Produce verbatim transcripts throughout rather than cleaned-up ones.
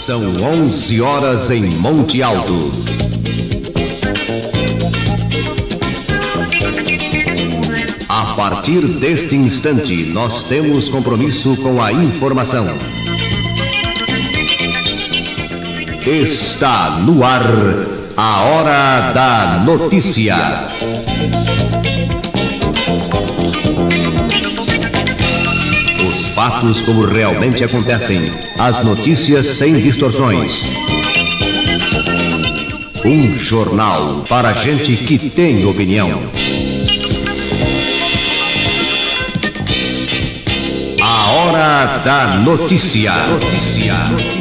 São onze horas em Monte Alto. A partir deste instante, nós temos compromisso com a informação. Está no ar a Hora da Notícia. Os fatos como realmente acontecem, as notícias sem distorções. Um jornal para gente que tem opinião. A Hora da Notícia. Notícia.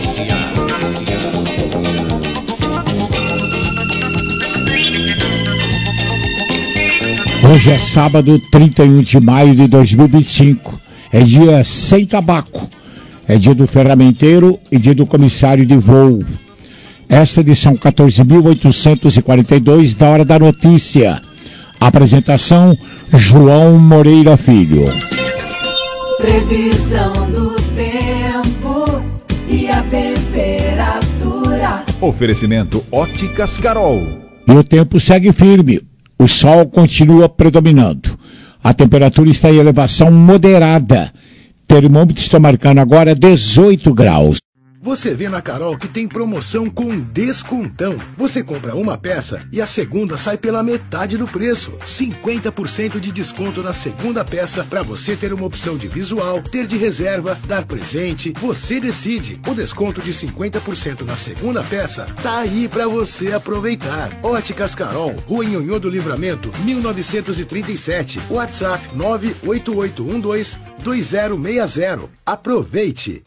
Hoje é sábado, trinta e um de maio de dois mil e vinte e cinco. É dia sem tabaco. É dia do ferramenteiro e dia do comissário de voo. Esta edição quatorze mil oitocentos e quarenta e dois da Hora da Notícia. Apresentação, João Moreira Filho. Previsão do tempo e a temperatura. Oferecimento Óticas Carol. E o tempo segue firme. O sol continua predominando. A temperatura está em elevação moderada. Termômetro está marcando agora dezoito graus. Você vê na Carol que tem promoção com descontão. Você compra uma peça e a segunda sai pela metade do preço. cinquenta por cento de desconto na segunda peça para você ter uma opção de visual, ter de reserva, dar presente. Você decide. O desconto de cinquenta por cento na segunda peça tá aí para você aproveitar. Óticas Carol, Rua Nhonhô do Livramento, mil novecentos e trinta e sete. WhatsApp nove oito oito um dois dois zero seis zero. Aproveite!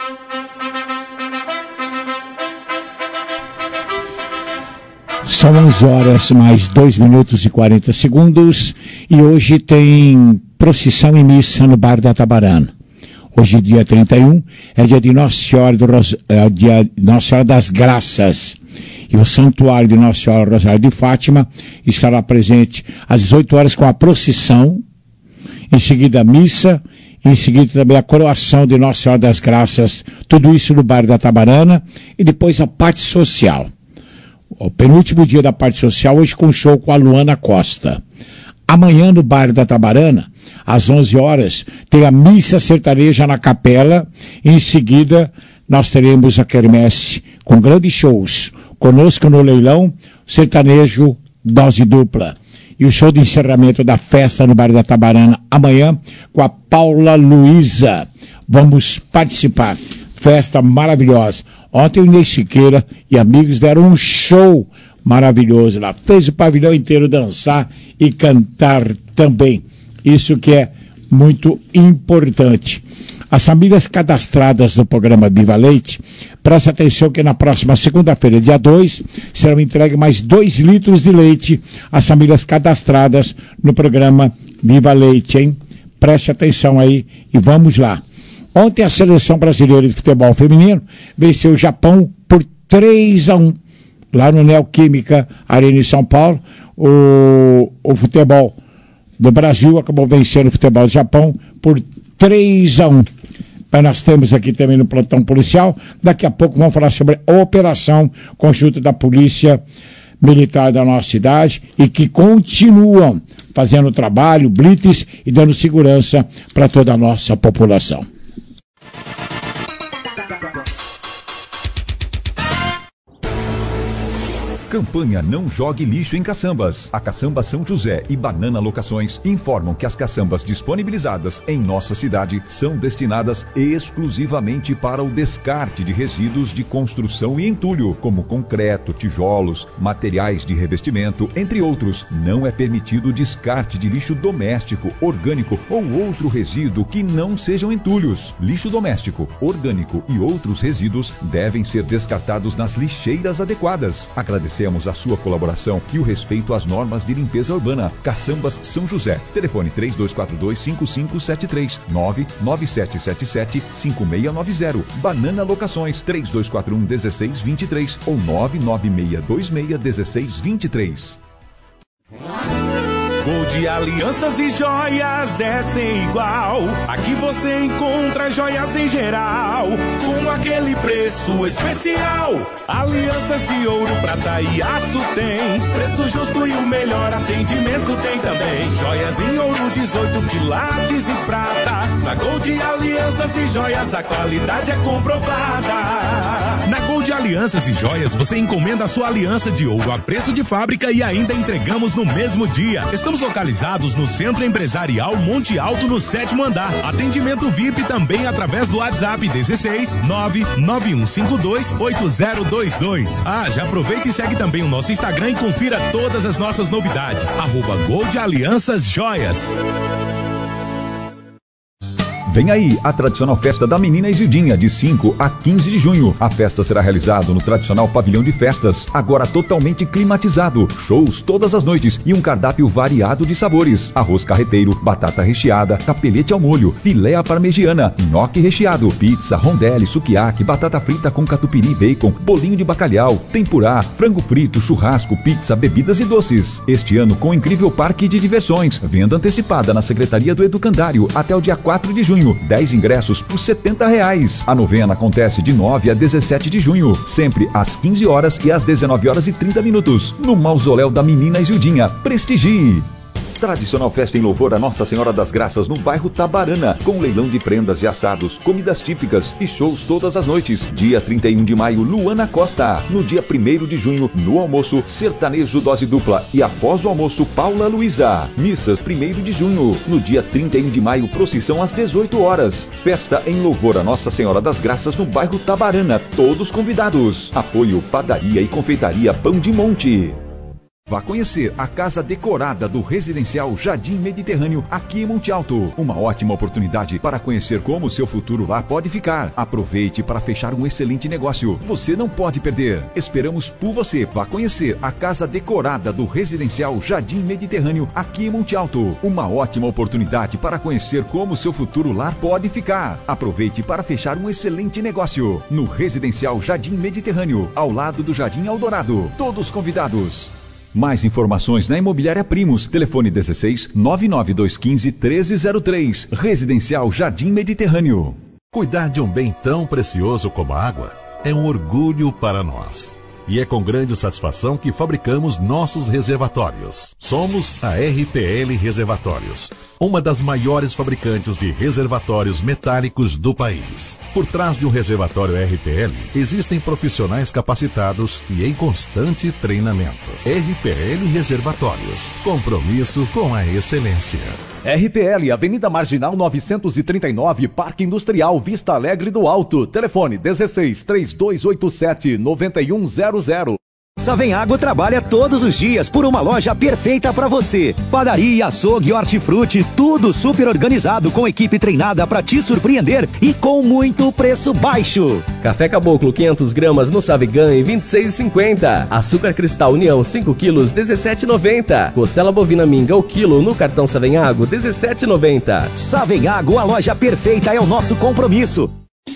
São onze horas mais dois minutos e quarenta segundos e hoje tem procissão e missa no Bar da Tabarana. Hoje, dia trinta e um, é dia de Nossa Senhora, do Ros... é dia de Nossa Senhora das Graças. E o Santuário de Nossa Senhora Rosário de Fátima estará presente às dezoito horas com a procissão, em seguida a missa, em seguida também a coroação de Nossa Senhora das Graças, tudo isso no Bar da Tabarana, e depois a parte social. O penúltimo dia da parte social, hoje com show com a Luana Costa. Amanhã no Bar da Tabarana, às onze horas, tem a missa sertaneja na capela. Em seguida, nós teremos a quermesse com grandes shows. Conosco no leilão, sertanejo dose dupla. E o show de encerramento da festa no Bar da Tabarana, amanhã, com a Paula Luiza. Vamos participar. Festa maravilhosa. Ontem o Inês Siqueira e amigos deram um show maravilhoso lá. Fez o pavilhão inteiro dançar e cantar também. Isso que é muito importante. As famílias cadastradas no programa Viva Leite, presta atenção que na próxima segunda-feira, dia dois, serão entregues mais dois litros de leite às famílias cadastradas no programa Viva Leite, hein? Preste atenção aí e vamos lá. Ontem a seleção brasileira de futebol feminino venceu o Japão por três a um. Lá no Neoquímica Arena em São Paulo, o, o futebol do Brasil acabou vencendo o futebol do Japão por três a um. Mas nós temos aqui também no plantão policial, daqui a pouco vamos falar sobre a operação conjunta da Polícia Militar da nossa cidade e que continuam fazendo trabalho, blitz e dando segurança para toda a nossa população. Campanha Não Jogue Lixo em Caçambas. A Caçamba São José e Banana Locações informam que as caçambas disponibilizadas em nossa cidade são destinadas exclusivamente para o descarte de resíduos de construção e entulho, como concreto, tijolos, materiais de revestimento, entre outros. Não é permitido o descarte de lixo doméstico, orgânico ou outro resíduo que não sejam entulhos. Lixo doméstico, orgânico e outros resíduos devem ser descartados nas lixeiras adequadas. Agradecemos a sua colaboração e o respeito às normas de limpeza urbana. Caçambas São José. Telefone três dois quatro dois, cinco cinco sete três, nove nove sete sete sete, cinco seis nove zero. Banana Locações três dois quatro um, um seis dois três ou nove nove seis dois seis, um seis dois três. Gold Alianças e Joias é sem igual. Aqui você encontra joias em geral, com aquele preço especial. Alianças de ouro, prata e aço tem, preço justo e o melhor atendimento tem também. Joias em ouro, dezoito quilates e prata. Na Gold Alianças e Joias a qualidade é comprovada. Na Gold Alianças e Joias você encomenda a sua aliança de ouro a preço de fábrica e ainda entregamos no mesmo dia. Estamos localizados no Centro Empresarial Monte Alto, no sétimo andar. Atendimento V I P também através do WhatsApp dezesseis nove nove um cinco dois oito zero dois dois. Ah, já aproveita e segue também o nosso Instagram e confira todas as nossas novidades. Arroba Gold Alianças Joias. Vem aí a tradicional festa da Menina Isildinha, de cinco a quinze de junho. A festa será realizada no tradicional pavilhão de festas, agora totalmente climatizado. Shows todas as noites e um cardápio variado de sabores. Arroz carreteiro, batata recheada, capelete ao molho, filé à parmegiana, nhoque recheado, pizza, rondelli, sukiyaki, batata frita com catupiry e bacon, bolinho de bacalhau, tempurá, frango frito, churrasco, pizza, bebidas e doces. Este ano com incrível parque de diversões. Venda antecipada na Secretaria do Educandário até o dia quatro de junho. dez ingressos por setenta reais. A novena acontece de nove a dezessete de junho, sempre às quinze horas e às dezenove horas e trinta minutos, no Mausoléu da Menina Isildinha. Prestigie! Tradicional festa em louvor a Nossa Senhora das Graças no bairro Tabarana, com leilão de prendas e assados, comidas típicas e shows todas as noites. Dia trinta e um de maio, Luana Costa. No dia primeiro de junho, no almoço, sertanejo dose dupla e após o almoço, Paula Luiza. Missas primeiro de junho. No dia trinta e um de maio, procissão às dezoito horas. Festa em louvor a Nossa Senhora das Graças no bairro Tabarana. Todos convidados. Apoio Padaria e Confeitaria Pão de Monte. Vá conhecer a casa decorada do Residencial Jardim Mediterrâneo aqui em Monte Alto. Uma ótima oportunidade para conhecer como o seu futuro lá pode ficar. Aproveite para fechar um excelente negócio. Você não pode perder. Esperamos por você. Vá conhecer a casa decorada do Residencial Jardim Mediterrâneo aqui em Monte Alto. Uma ótima oportunidade para conhecer como o seu futuro lá pode ficar. Aproveite para fechar um excelente negócio. No Residencial Jardim Mediterrâneo, ao lado do Jardim Eldorado. Todos convidados. Mais informações na Imobiliária Primos. Telefone dezesseis nove nove dois um cinco um três zero três. Residencial Jardim Mediterrâneo. Cuidar de um bem tão precioso como a água é um orgulho para nós. E é com grande satisfação que fabricamos nossos reservatórios. Somos a R P L Reservatórios, uma das maiores fabricantes de reservatórios metálicos do país. Por trás de um reservatório R P L, existem profissionais capacitados e em constante treinamento. R P L Reservatórios, compromisso com a excelência. R P L, Avenida Marginal novecentos e trinta e nove, Parque Industrial, Vista Alegre do Alto. Telefone dezesseis, três dois oito sete, nove um zero zero. Savenhago trabalha todos os dias por uma loja perfeita para você. Padaria, açougue, hortifruti, tudo super organizado com equipe treinada para te surpreender e com muito preço baixo. Café Caboclo quinhentas gramas no Savegan em vinte e seis reais e cinquenta centavos. Açúcar Cristal União cinco quilos dezessete reais e noventa centavos. Costela bovina minga o quilo no cartão Savenhago dezessete reais e noventa centavos. Savenhago, a loja perfeita é o nosso compromisso.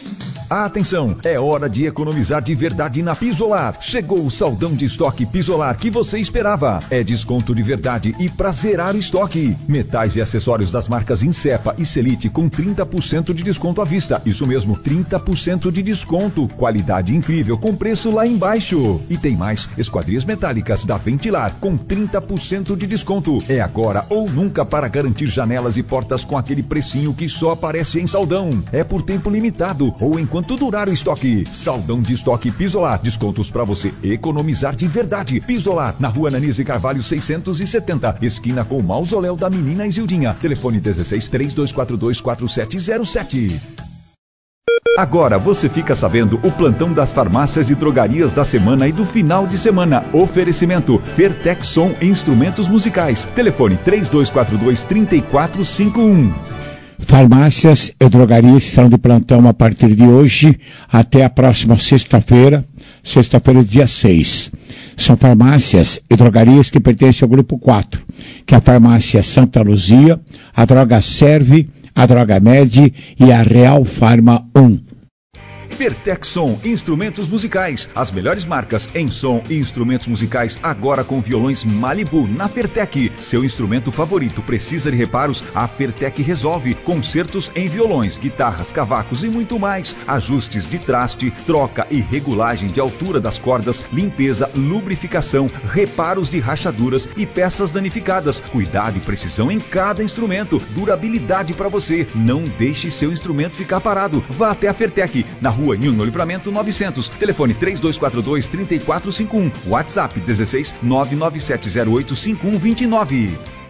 Atenção, é hora de economizar de verdade na Pisolar. Chegou o saldão de estoque Pisolar que você esperava. É desconto de verdade e pra zerar o estoque. Metais e acessórios das marcas Insepa e Selite com trinta por cento de desconto à vista. Isso mesmo, trinta por cento de desconto. Qualidade incrível com preço lá embaixo. E tem mais, esquadrias metálicas da Ventilar com trinta por cento de desconto. É agora ou nunca para garantir janelas e portas com aquele precinho que só aparece em saldão. É por tempo limitado ou em enquanto durar o estoque. Saldão de estoque Pisolar. Descontos para você economizar de verdade. Pisolar, na rua Ananise Carvalho seiscentos e setenta, esquina com o Mausoléu da Menina Isildinha. Telefone dezesseis, três dois quatro dois, quatro sete zero sete. Agora você fica sabendo o plantão das farmácias e drogarias da semana e do final de semana. Oferecimento Fertex Som Instrumentos Musicais. Telefone três dois quatro dois, três quatro cinco um. Farmácias e drogarias estarão de plantão a partir de hoje até a próxima sexta-feira, sexta-feira, dia seis. São farmácias e drogarias que pertencem ao grupo quatro, que é a farmácia Santa Luzia, a Droga Serve, a Droga Med e a Real Farma um. Fertec Som, instrumentos musicais. As melhores marcas em som e instrumentos musicais agora com violões Malibu na Fertec. Seu instrumento favorito precisa de reparos? A Fertec resolve. Concertos em violões, guitarras, cavacos e muito mais. Ajustes de traste, troca e regulagem de altura das cordas, limpeza, lubrificação, reparos de rachaduras e peças danificadas. Cuidado e precisão em cada instrumento. Durabilidade para você. Não deixe seu instrumento ficar parado. Vá até a Fertec, na rua Nilo Livramento novecentos. Telefone três dois quatro dois, três quatro cinco um. WhatsApp dezesseis, nove nove sete zero oito, cinco um dois nove.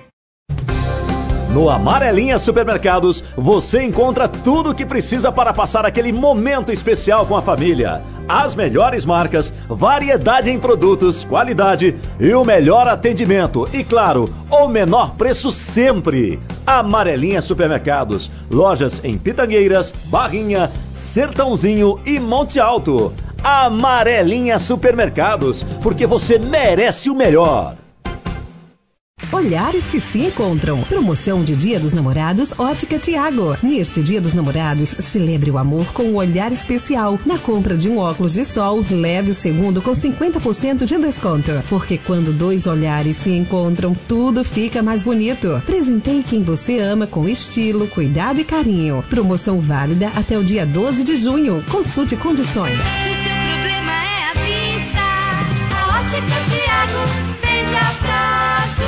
No Amarelinha Supermercados, você encontra tudo o que precisa para passar aquele momento especial com a família. As melhores marcas, variedade em produtos, qualidade e o melhor atendimento. E claro, o menor preço sempre. Amarelinha Supermercados, lojas em Pitangueiras, Barrinha, Sertãozinho e Monte Alto. Amarelinha Supermercados, porque você merece o melhor. Olhares que se encontram. Promoção de Dia dos Namorados Ótica Tiago. Neste Dia dos Namorados, celebre o amor com um olhar especial. Na compra de um óculos de sol, leve o segundo com cinquenta por cento de desconto. Porque quando dois olhares se encontram, tudo fica mais bonito. Presenteie quem você ama com estilo, cuidado e carinho. Promoção válida até o dia doze de junho. Consulte condições. Se seu problema é a vista, a Ótica Tiago vende a prazo.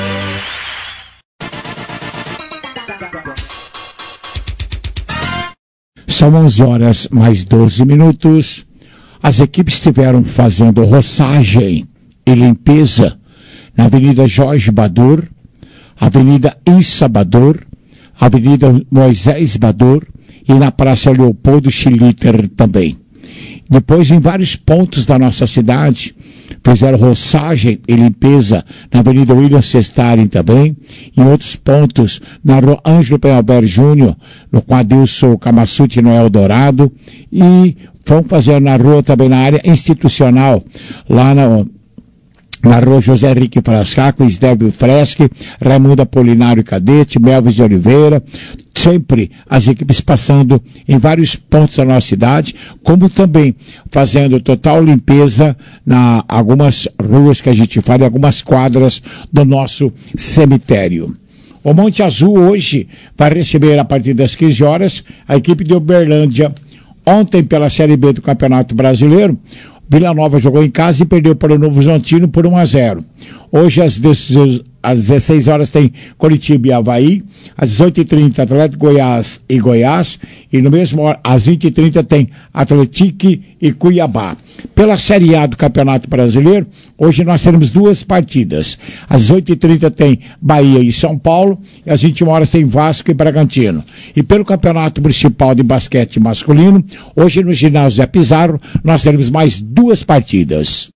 São onze horas mais doze minutos. As equipes estiveram fazendo roçagem e limpeza na Avenida Jorge Badur, Avenida Issa Badur, Avenida Moisés Badur e na Praça Leopoldo Schlitter também. Depois, em vários pontos da nossa cidade, fizeram roçagem e limpeza na Avenida William Sestari também, em outros pontos, na Rua Ângelo Penalber Júnior, no Adilson Camassuti no Eldorado, e vão fazer na rua também na área institucional, lá na, na Rua José Henrique Frascaco, Isdébio Freschi, Raimundo Apolinário Cadete, Melvis de Oliveira, sempre as equipes passando em vários pontos da nossa cidade, como também fazendo total limpeza na algumas ruas que a gente fala, em algumas quadras do nosso cemitério. O Monte Azul hoje vai receber a partir das quinze horas a equipe de Uberlândia. Ontem, pela Série B do Campeonato Brasileiro, Vila Nova jogou em casa e perdeu para o Novo Horizontino por um a zero. Hoje, às dezesseis horas, tem Coritiba e Avaí. Às dezoito e trinta, Atlético Goiás e Goiás. E no mesmo hora, às vinte e trinta, tem Atlético e Cuiabá. Pela Série A do Campeonato Brasileiro, hoje nós teremos duas partidas. Às dezoito e trinta tem Bahia e São Paulo. E às vinte e uma horas tem Vasco e Bragantino. E pelo Campeonato Municipal de Basquete Masculino, hoje no ginásio Zé Pizarro, nós teremos mais duas partidas.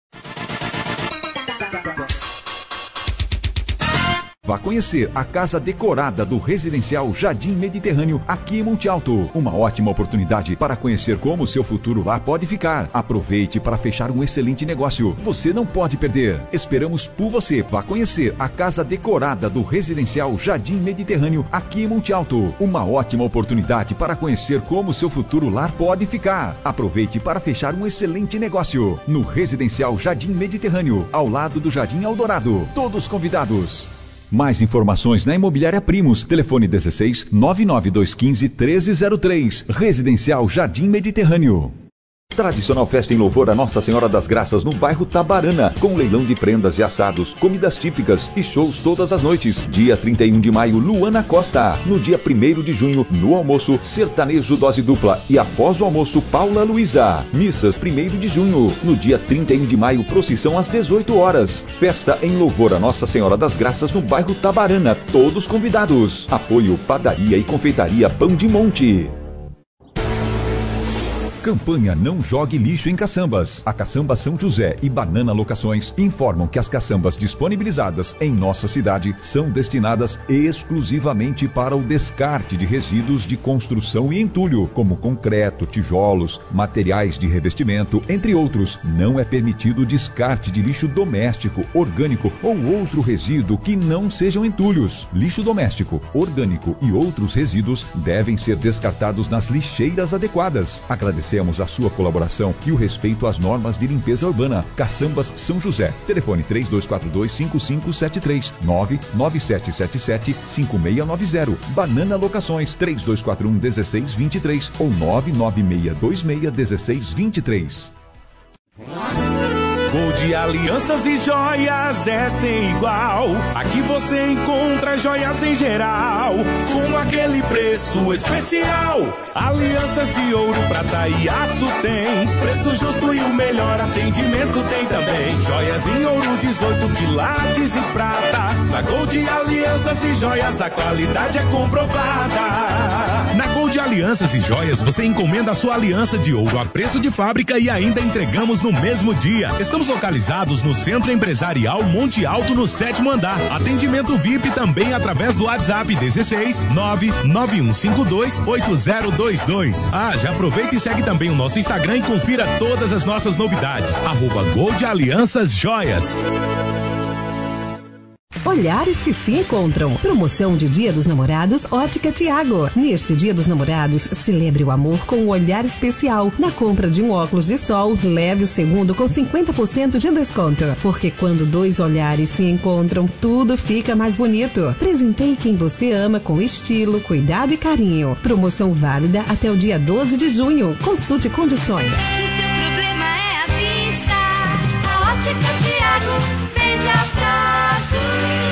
Vá conhecer a casa decorada do Residencial Jardim Mediterrâneo aqui em Monte Alto. Uma ótima oportunidade para conhecer como o seu futuro lá pode ficar. Aproveite para fechar um excelente negócio. Você não pode perder. Esperamos por você. Vá conhecer a casa decorada do Residencial Jardim Mediterrâneo aqui em Monte Alto. Uma ótima oportunidade para conhecer como o seu futuro lá pode ficar. Aproveite para fechar um excelente negócio. No Residencial Jardim Mediterrâneo, ao lado do Jardim Eldorado. Todos convidados. Mais informações na Imobiliária Primos. Telefone dezesseis, nove nove dois um cinco, um três zero três. Residencial Jardim Mediterrâneo. Tradicional festa em louvor a Nossa Senhora das Graças no bairro Tabarana, com leilão de prendas e assados, comidas típicas e shows todas as noites. Dia trinta e um de maio, Luana Costa. No dia primeiro de junho, no almoço, sertanejo dose dupla e após o almoço, Paula Luiza. Missas primeiro de junho. No dia trinta e um de maio, procissão às dezoito horas. Festa em louvor a Nossa Senhora das Graças no bairro Tabarana. Todos convidados. Apoio Padaria e Confeitaria Pão de Monte. Campanha Não Jogue Lixo em Caçambas. A Caçamba São José e Banana Locações informam que as caçambas disponibilizadas em nossa cidade são destinadas exclusivamente para o descarte de resíduos de construção e entulho, como concreto, tijolos, materiais de revestimento, entre outros. Não é permitido o descarte de lixo doméstico, orgânico ou outro resíduo que não sejam entulhos. Lixo doméstico, orgânico e outros resíduos devem ser descartados nas lixeiras adequadas. Agradecemos Agradecemos a sua colaboração e o respeito às normas de limpeza urbana. Caçambas São José. Telefone três dois quatro dois, cinco cinco sete três, nove nove sete sete sete, cinco seis nove zero. Banana Locações três dois quatro um, um seis dois três ou nove nove seis dois seis, um seis dois três. Gold Alianças e Joias é sem igual. Aqui você encontra joias em geral, com aquele preço especial. Alianças de ouro, prata e aço tem preço justo e o melhor atendimento tem também. Joias em ouro, dezoito quilates e prata. Na Gold Alianças e Joias a qualidade é comprovada. Na Gold Alianças e Joias você encomenda a sua aliança de ouro a preço de fábrica e ainda entregamos no mesmo dia. Estamos localizados no Centro Empresarial Monte Alto, no sétimo andar. Atendimento V I P também através do WhatsApp dezesseis, nove nove um cinco dois, oito zero dois dois. Ah, já aproveita e segue também o nosso Instagram e confira todas as nossas novidades. Arroba Gold Alianças Joias. Olhares que se encontram. Promoção de Dia dos Namorados Ótica Tiago. Neste Dia dos Namorados, celebre o amor com um olhar especial. Na compra de um óculos de sol, leve o segundo com cinquenta por cento de desconto. Porque quando dois olhares se encontram, tudo fica mais bonito. Presenteie quem você ama com estilo, cuidado e carinho. Promoção válida até o dia doze de junho. Consulte condições. Se seu problema é a vista, a Ótica Tiago vende a prazo.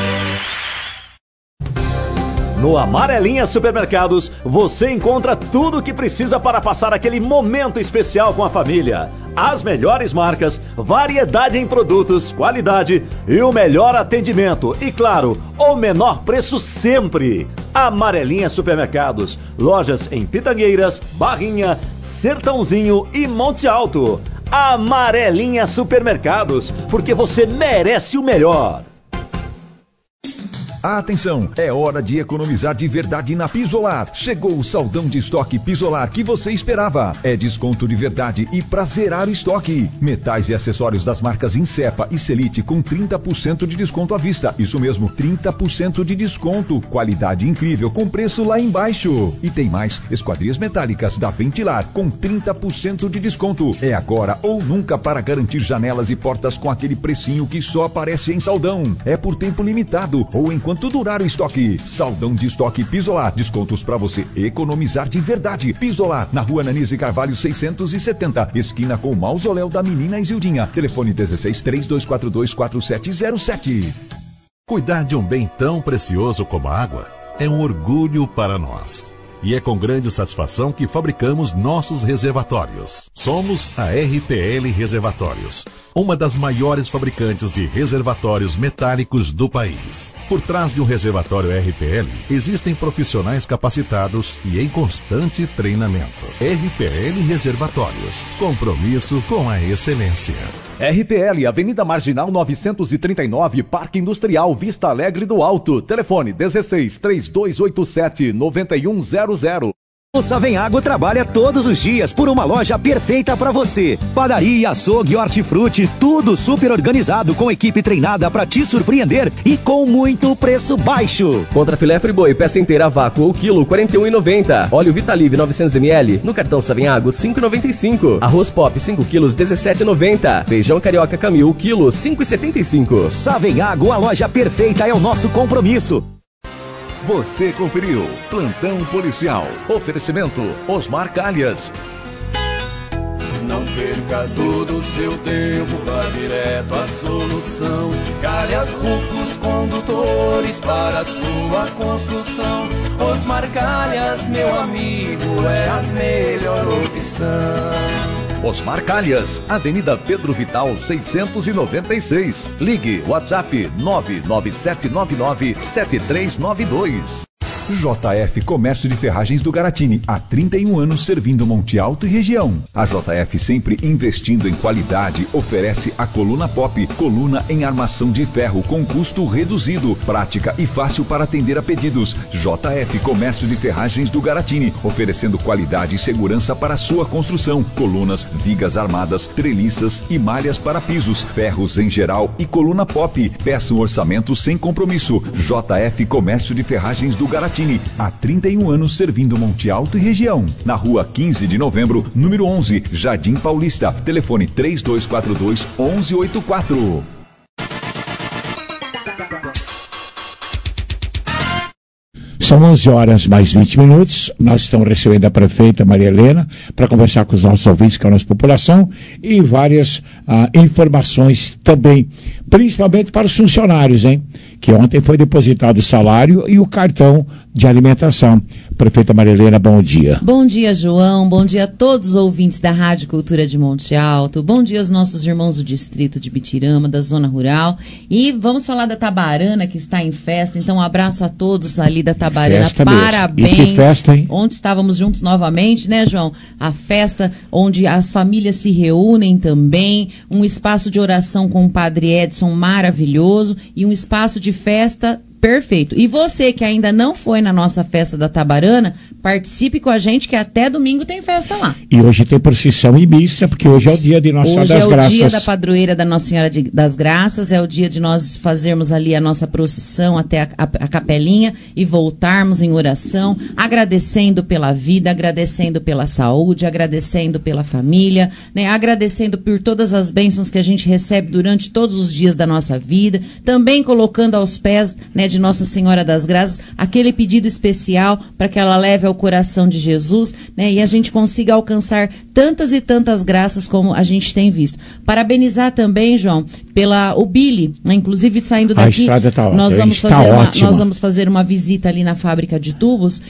No Amarelinha Supermercados, você encontra tudo o que precisa para passar aquele momento especial com a família. As melhores marcas, variedade em produtos, qualidade e o melhor atendimento. E claro, o menor preço sempre. Amarelinha Supermercados, lojas em Pitangueiras, Barrinha, Sertãozinho e Monte Alto. Amarelinha Supermercados, porque você merece o melhor. Atenção, é hora de economizar de verdade na Pisolar. Chegou o saldão de estoque Pisolar que você esperava. É desconto de verdade e pra zerar o estoque. Metais e acessórios das marcas Insepa e Selite com trinta por cento de desconto à vista. Isso mesmo, trinta por cento de desconto. Qualidade incrível com preço lá embaixo. E tem mais, esquadrias metálicas da Ventilar com trinta por cento de desconto. É agora ou nunca para garantir janelas e portas com aquele precinho que só aparece em saldão. É por tempo limitado ou enquanto Enquanto durar o estoque. Saldão de estoque Pisolar. Descontos para você economizar de verdade. Pisolar, na rua Nanise Carvalho seiscentos e setenta, esquina com o Mausoléu da Menina Isildinha. Telefone dezesseis, três dois quatro dois, quatro sete zero sete. Cuidar de um bem tão precioso como a água é um orgulho para nós. E é com grande satisfação que fabricamos nossos reservatórios. Somos a R P L Reservatórios, uma das maiores fabricantes de reservatórios metálicos do país. Por trás de um reservatório R P L, existem profissionais capacitados e em constante treinamento. R P L Reservatórios, compromisso com a excelência. R P L, Avenida Marginal novecentos e trinta e nove, Parque Industrial, Vista Alegre do Alto. Telefone dezesseis, três dois oito sete, nove um zero zero. O Savenhago trabalha todos os dias por uma loja perfeita para você. Padaria, açougue, hortifruti, tudo super organizado com equipe treinada para te surpreender e com muito preço baixo. Contra filé friboi, peça inteira a vácuo ou quilo, quarenta e um reais e noventa centavos. Óleo Vitalive novecentos mililitros, no cartão Savenhago, cinco reais e noventa e cinco centavos. Arroz Pop, cinco quilos, dezessete reais e noventa centavos. Feijão Carioca Camil, quilo, cinco reais e setenta e cinco centavos. Savenhago, a loja perfeita é o nosso compromisso. Você conferiu Plantão Policial. Oferecimento Osmar Calhas. Não perca todo o seu tempo, vá direto à solução. Calhas Rufos Condutores para a sua construção. Osmar Calhas, meu amigo, é a melhor opção. Osmar Calhas, Avenida Pedro Vital seiscentos e noventa e seis. Ligue WhatsApp nove nove sete nove nove sete três nove dois. J F Comércio de Ferragens do Garatini, há trinta e um anos servindo Monte Alto e região. A J F, sempre investindo em qualidade, oferece a Coluna Pop, coluna em armação de ferro com custo reduzido, prática e fácil para atender a pedidos. J F Comércio de Ferragens do Garatini, oferecendo qualidade e segurança para sua construção. Colunas, vigas armadas, treliças e malhas para pisos, ferros em geral e Coluna Pop. Peça um orçamento sem compromisso. J F Comércio de Ferragens do Garatini. Martini, há trinta e um anos servindo Monte Alto e região. Na rua quinze de novembro, número onze, Jardim Paulista. Telefone três dois quatro dois, onze oitenta e quatro. São onze horas mais vinte minutos. Nós estamos recebendo a prefeita Maria Helena para conversar com os nossos ouvintes, com a nossa população, e várias ah, informações também, principalmente para os funcionários, hein? Que ontem foi depositado o salário e o cartão de alimentação. Prefeita Maria Helena, bom dia. Bom dia, João. Bom dia a todos os ouvintes da Rádio Cultura de Monte Alto. Bom dia aos nossos irmãos do distrito de Bitirama, da zona rural. E vamos falar da Tabarana, que está em festa. Então, um abraço a todos ali da Tabarana. Festa Parabéns. Mesmo. E que festa, hein? Onde estávamos juntos novamente, né, João? A festa onde as famílias se reúnem também. Um espaço de oração com o Padre Edson maravilhoso. E um espaço de festa perfeito. E você que ainda não foi na nossa festa da Tabarana, participe com a gente que até domingo tem festa lá. E hoje tem procissão e missa, porque hoje é o dia de Nossa Senhora das Graças. Hoje é o dia da padroeira da Nossa Senhora de, das Graças, é o dia de nós fazermos ali a nossa procissão até a, a, a capelinha e voltarmos em oração, agradecendo pela vida, agradecendo pela saúde, agradecendo pela família, né, agradecendo por todas as bênçãos que a gente recebe durante todos os dias da nossa vida, também colocando aos pés, né, de Nossa Senhora das Graças, aquele pedido especial para que ela leve ao coração de Jesus, né, e a gente consiga alcançar tantas e tantas graças como a gente tem visto. Parabenizar também, João, pela o Billy, né, inclusive saindo daqui, a estrada tá nós ótima. vamos Está fazer uma, ótima. nós vamos fazer uma visita ali na fábrica de tubos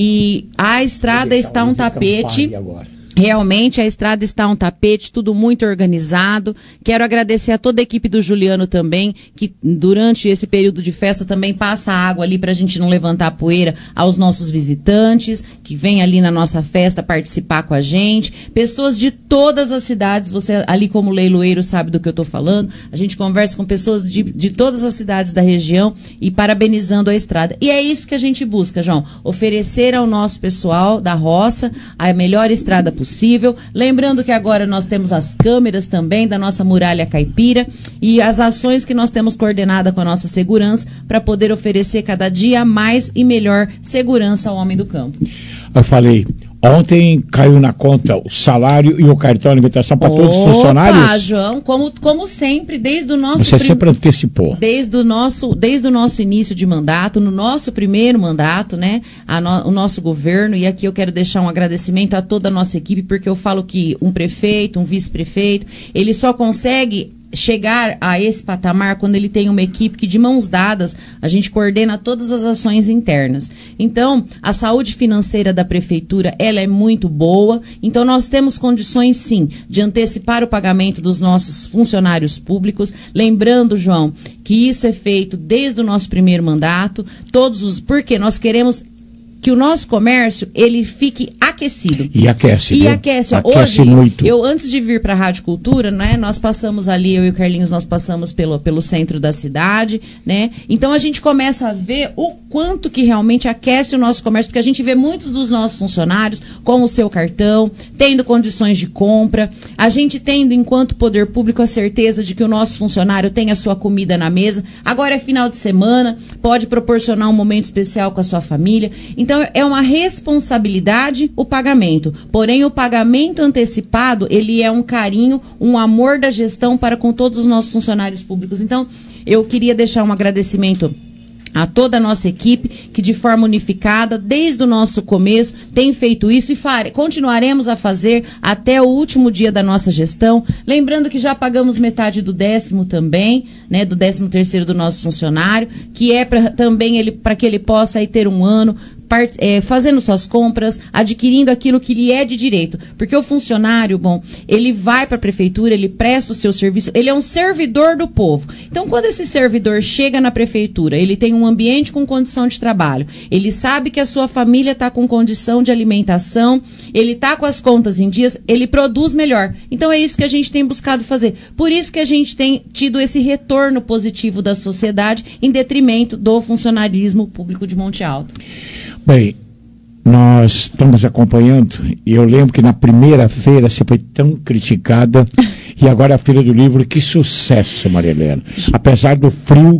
e a estrada está um tapete. Realmente a estrada está um tapete, tudo muito organizado. Quero agradecer a toda a equipe do Juliano também, que durante esse período de festa também passa água ali para a gente não levantar a poeira aos nossos visitantes, que vêm ali na nossa festa participar com a gente. Pessoas de todas as cidades, você ali como leiloeiro sabe do que eu estou falando. A gente conversa com pessoas de, de todas as cidades da região e parabenizando a estrada. E é isso que a gente busca, João, oferecer ao nosso pessoal da roça a melhor estrada possível. possível. Lembrando que agora nós temos as câmeras também da nossa muralha caipira e as ações que nós temos coordenada com a nossa segurança para poder oferecer cada dia mais e melhor segurança ao homem do campo. Eu falei, ontem caiu na conta o salário e o cartão de alimentação para todos os funcionários? Opa, João, como, como sempre, desde o nosso... Você prim... sempre antecipou. Desde o nosso, desde o nosso início de mandato, no nosso primeiro mandato, né, a no, o nosso governo, e aqui eu quero deixar um agradecimento a toda a nossa equipe, porque eu falo que um prefeito, um vice-prefeito, ele só consegue chegar a esse patamar quando ele tem uma equipe que de mãos dadas a gente coordena todas as ações internas. Então, a saúde financeira da prefeitura, ela é muito boa, então nós temos condições sim de antecipar o pagamento dos nossos funcionários públicos, lembrando, João, que isso é feito desde o nosso primeiro mandato, todos os, porque nós queremos que o nosso comércio, ele fique aquecido. E aquece, E viu? aquece. Aquece Hoje, muito. eu, antes de vir para a Rádio Cultura, né, nós passamos ali, eu e o Carlinhos, nós passamos pelo, pelo centro da cidade, né? Então a gente começa a ver o quanto que realmente aquece o nosso comércio, porque a gente vê muitos dos nossos funcionários com o seu cartão, tendo condições de compra, a gente tendo, enquanto poder público, a certeza de que o nosso funcionário tem a sua comida na mesa. Agora é final de semana, pode proporcionar um momento especial com a sua família. Então, Então, é uma responsabilidade o pagamento. Porém, o pagamento antecipado, ele é um carinho, um amor da gestão para com todos os nossos funcionários públicos. Então, eu queria deixar um agradecimento a toda a nossa equipe, que de forma unificada, desde o nosso começo, tem feito isso e fare, continuaremos a fazer até o último dia da nossa gestão. Lembrando que já pagamos metade do décimo também, né, do décimo terceiro do nosso funcionário, que é pra, também ele, para que ele possa aí ter um ano Part, é, fazendo suas compras, adquirindo aquilo que lhe é de direito. Porque o funcionário, bom, ele vai para a prefeitura, ele presta o seu serviço, ele é um servidor do povo. Então, quando esse servidor chega na prefeitura, ele tem um ambiente com condição de trabalho, ele sabe que a sua família está com condição de alimentação, ele está com as contas em dias, ele produz melhor. Então, é isso que a gente tem buscado fazer. Por isso que a gente tem tido esse retorno positivo da sociedade em detrimento do funcionarismo público de Monte Alto. Bem, nós estamos acompanhando, e eu lembro que na primeira feira você foi tão criticada, e agora a Feira do Livro, que sucesso, Maria Helena. Apesar do frio,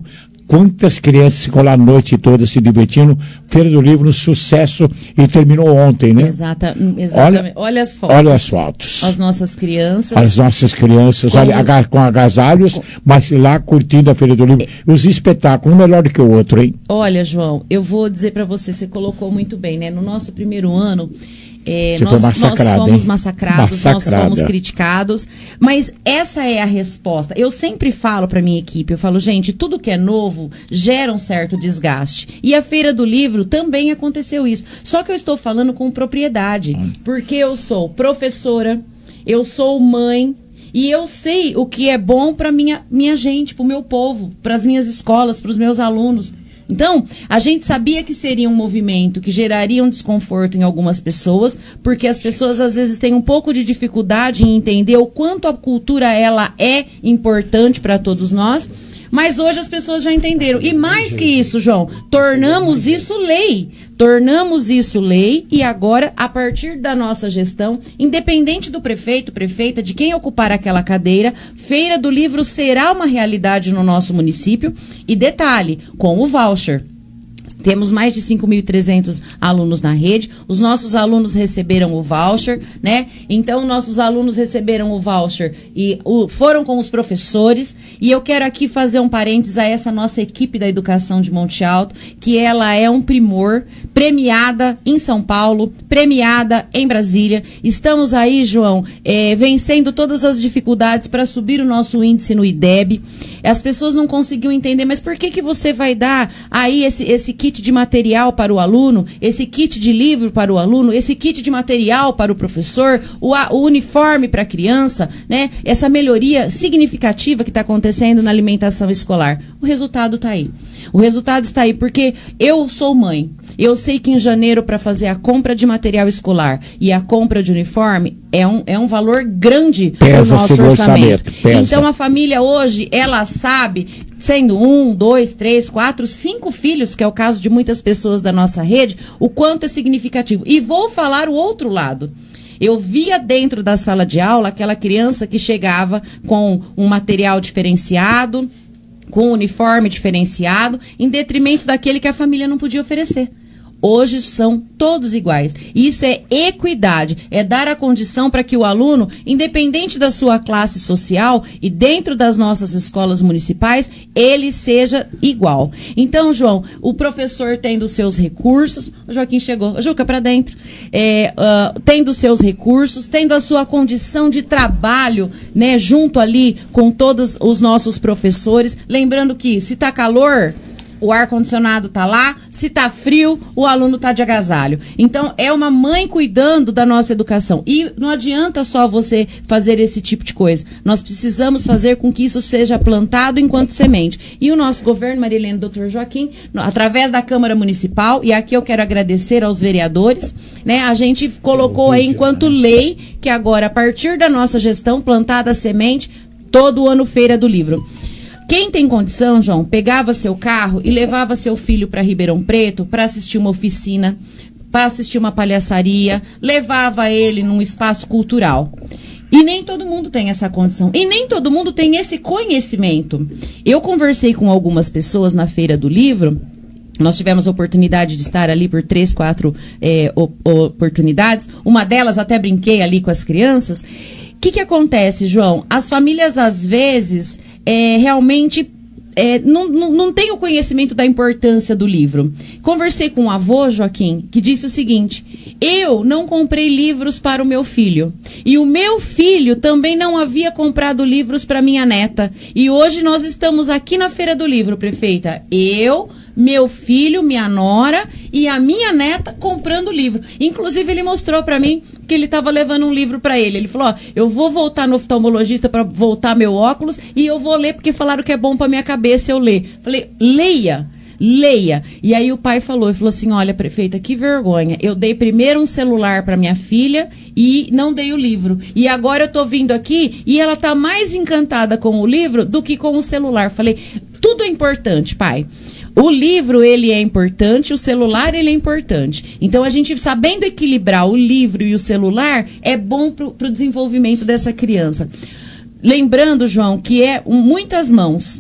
Quantas crianças ficam lá a noite toda se divertindo. Feira do Livro, um sucesso, e terminou ontem, né? Exata, exatamente. Olha, olha as fotos. Olha as fotos. As nossas crianças. As nossas crianças, com, olha, aga, com agasalhos, com, mas lá curtindo a Feira do Livro. É, os espetáculos, um melhor do que o outro, hein? Olha, João, eu vou dizer para você, você colocou muito bem, né? No nosso primeiro ano, É, nós, nós fomos massacrados, Massacrada. nós fomos criticados, mas essa é a resposta. Eu sempre falo para minha equipe, eu falo, gente, tudo que é novo gera um certo desgaste. E a Feira do Livro também aconteceu isso. Só que eu estou falando com propriedade, porque eu sou professora, eu sou mãe, e eu sei o que é bom para minha, minha gente, para o meu povo, para as minhas escolas, para os meus alunos. Então, a gente sabia que seria um movimento que geraria um desconforto em algumas pessoas, porque as pessoas às vezes têm um pouco de dificuldade em entender o quanto a cultura ela é importante para todos nós, mas hoje as pessoas já entenderam. E mais que isso, João, tornamos isso lei. Tornamos isso lei e agora, a partir da nossa gestão, independente do prefeito, prefeita, de quem ocupar aquela cadeira, Feira do Livro será uma realidade no nosso município. E detalhe, com o voucher. Temos mais de cinco mil e trezentos alunos na rede. Os nossos alunos receberam o voucher, né? Então, nossos alunos receberam o voucher e o, foram com os professores. E eu quero aqui fazer um parênteses a essa nossa equipe da educação de Monte Alto, que ela é um primor, premiada em São Paulo, premiada em Brasília. Estamos aí, João, é, vencendo todas as dificuldades para subir o nosso índice no I D E B. As pessoas não conseguiam entender, mas por que que você vai dar aí esse, esse kit de material para o aluno, esse kit de livro para o aluno, esse kit de material para o professor, o, a, o uniforme para a criança, né? Essa melhoria significativa que está acontecendo na alimentação escolar. O resultado está aí. O resultado está aí porque eu sou mãe. Eu sei que em janeiro, para fazer a compra de material escolar e a compra de uniforme, é um, é um valor grande para o nosso orçamento. Então, a família hoje, ela sabe, sendo um, dois, três, quatro, cinco filhos, que é o caso de muitas pessoas da nossa rede, o quanto é significativo. E vou falar o outro lado. Eu via dentro da sala de aula aquela criança que chegava com um material diferenciado, com um uniforme diferenciado, em detrimento daquele que a família não podia oferecer. Hoje são todos iguais. Isso é equidade, é dar a condição para que o aluno, independente da sua classe social e dentro das nossas escolas municipais, ele seja igual. Então, João, o professor tendo seus recursos, o Joaquim chegou, Juca, para dentro, é, uh, tendo seus recursos, tendo a sua condição de trabalho, né, junto ali com todos os nossos professores, lembrando que se está calor, o ar-condicionado está lá, se está frio, o aluno está de agasalho. Então, é uma mãe cuidando da nossa educação. E não adianta só você fazer esse tipo de coisa. Nós precisamos fazer com que isso seja plantado enquanto semente. E o nosso governo, Marilene, doutor Joaquim, através da Câmara Municipal, e aqui eu quero agradecer aos vereadores, né, a gente colocou aí enquanto lei que agora, a partir da nossa gestão, plantada a semente, todo ano Feira do Livro. Quem tem condição, João, pegava seu carro e levava seu filho para Ribeirão Preto para assistir uma oficina, para assistir uma palhaçaria, levava ele num espaço cultural. E nem todo mundo tem essa condição. E nem todo mundo tem esse conhecimento. Eu conversei com algumas pessoas na Feira do Livro. Nós tivemos a oportunidade de estar ali por três, quatro é, oportunidades. Uma delas até brinquei ali com as crianças. O que que acontece, João? As famílias, às vezes, é, realmente é, não, não, não têm o conhecimento da importância do livro. Conversei com um avô, Joaquim, que disse o seguinte: eu não comprei livros para o meu filho. E o meu filho também não havia comprado livros para minha neta. E hoje nós estamos aqui na Feira do Livro, prefeita. Eu... meu filho, minha nora e a minha neta comprando livro. Inclusive, ele mostrou para mim que ele estava levando um livro para ele. Ele falou, ó, eu vou voltar no oftalmologista para voltar meu óculos e eu vou ler porque falaram que é bom para minha cabeça eu ler. Falei, leia, leia. E aí o pai falou, ele falou assim, olha, prefeita, que vergonha. Eu dei primeiro um celular para minha filha e não dei o livro. E agora eu tô vindo aqui e ela tá mais encantada com o livro do que com o celular. Falei, tudo é importante, pai. O livro, ele é importante, o celular, ele é importante. Então, a gente sabendo equilibrar o livro e o celular, é bom para o desenvolvimento dessa criança. Lembrando, João, que é um, muitas mãos.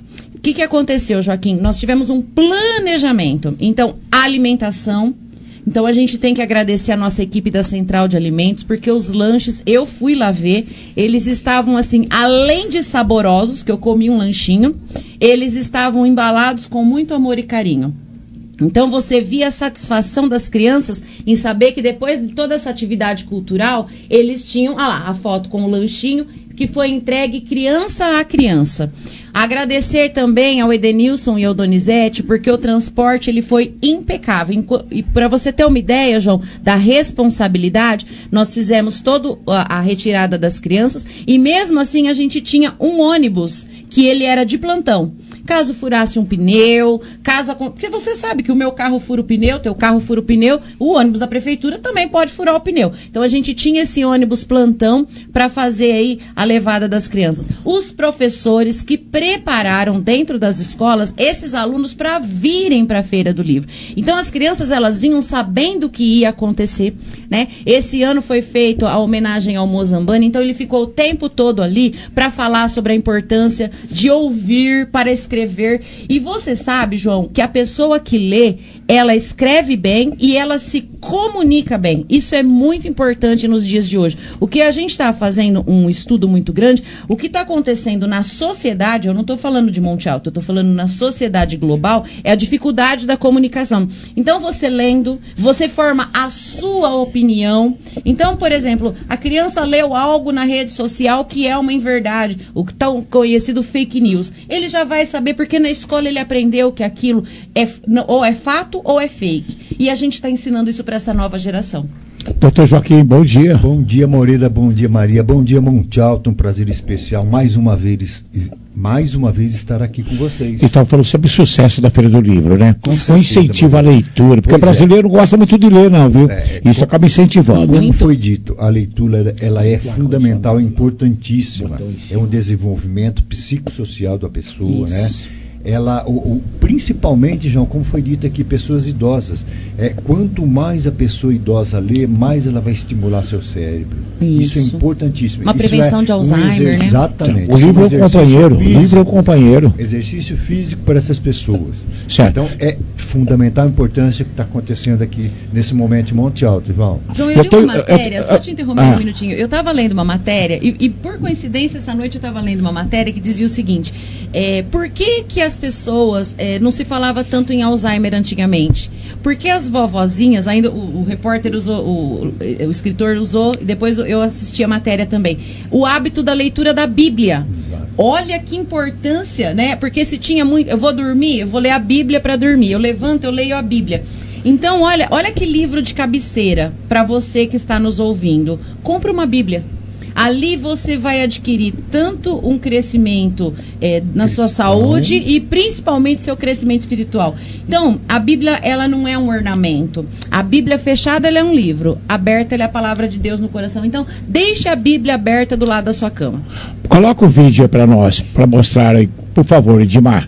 que, que aconteceu, Joaquim? Nós tivemos um planejamento. Então, alimentação. Então, a gente tem que agradecer a nossa equipe da Central de Alimentos, porque os lanches, eu fui lá ver, eles estavam assim, além de saborosos, que eu comi um lanchinho, eles estavam embalados com muito amor e carinho. Então, você via a satisfação das crianças em saber que depois de toda essa atividade cultural, eles tinham, ah lá, a foto com o lanchinho, que foi entregue criança a criança. Agradecer também ao Edenilson e ao Donizete, porque o transporte ele foi impecável. E para você ter uma ideia, João, da responsabilidade, nós fizemos toda a, a retirada das crianças e mesmo assim a gente tinha um ônibus que ele era de plantão. Caso furasse um pneu, caso... Porque você sabe que o meu carro fura o pneu, teu carro fura o pneu, o ônibus da prefeitura também pode furar o pneu. Então, a gente tinha esse ônibus plantão para fazer aí a levada das crianças. Os professores que prepararam dentro das escolas esses alunos para virem para a Feira do Livro. Então, as crianças, elas vinham sabendo o que ia acontecer, né? Esse ano foi feito a homenagem ao Mozambani, então ele ficou o tempo todo ali para falar sobre a importância de ouvir para escrever. escrever. E você sabe, João, que a pessoa que lê, ela escreve bem e ela se comunica bem. Isso é muito importante nos dias de hoje. O que a gente está fazendo, um estudo muito grande, o que está acontecendo na sociedade, eu não estou falando de Monte Alto, eu estou falando na sociedade global, é a dificuldade da comunicação. Então, você lendo, você forma a sua opinião. Então, por exemplo, a criança leu algo na rede social que é uma inverdade, o tão conhecido fake news. Ele já vai saber porque na escola ele aprendeu que aquilo é, ou é fato ou é fake. E a gente está ensinando isso para essa nova geração. Doutor Joaquim, bom dia. Bom dia, Moreira, bom dia, Maria, bom dia, Monte Alto, um prazer especial, mais uma vez, mais uma vez estar aqui com vocês. Então, falou sobre o sucesso da Feira do Livro, né? Com o incentivo à leitura, porque o brasileiro é. não gosta muito de ler, não, viu? É, Isso com, acaba incentivando. Como muito. Foi dito, a leitura, ela é fundamental, importantíssima. É um desenvolvimento psicossocial da pessoa, Isso. né? Ela, o, o, principalmente, João, como foi dito aqui, pessoas idosas. É, quanto mais a pessoa idosa lê, mais ela vai estimular seu cérebro. Isso, Isso é importantíssimo. Uma Isso prevenção é de Alzheimer, um né? Exatamente. O livro é o companheiro. Físico, o livro é o companheiro. Exercício físico para essas pessoas. Certo. Então, é fundamental a importância que está acontecendo aqui nesse momento de Monte Alto, João. João, eu, eu li tô, uma matéria, eu, eu, só te interromper ah. um minutinho. Eu estava lendo uma matéria, e, e por coincidência, essa noite eu estava lendo uma matéria que dizia o seguinte: é, por que que as pessoas, é, não se falava tanto em Alzheimer antigamente? Porque as vovozinhas, ainda o, o repórter usou, o, o escritor usou, e depois eu assisti a matéria também, o hábito da leitura da Bíblia. Exato. Olha que importância, né? Porque se tinha muito, eu vou dormir, eu vou ler a Bíblia para dormir, eu levanto, eu leio a Bíblia. Então, olha, olha que livro de cabeceira para você que está nos ouvindo. Compra uma Bíblia. Ali você vai adquirir tanto um crescimento é, na sua saúde e principalmente seu crescimento espiritual. Então, a Bíblia, ela não é um ornamento. A Bíblia fechada, ela é um livro. Aberta, ela é a palavra de Deus no coração. Então, deixe a Bíblia aberta do lado da sua cama. Coloca o vídeo para nós, para mostrar aí, por favor, Edmar.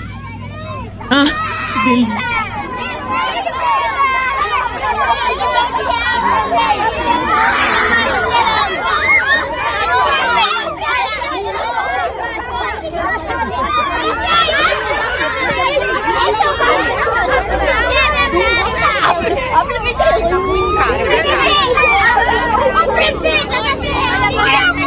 Ah, que delícia. A prefeitura fica muito cara. A prefeita da Serra.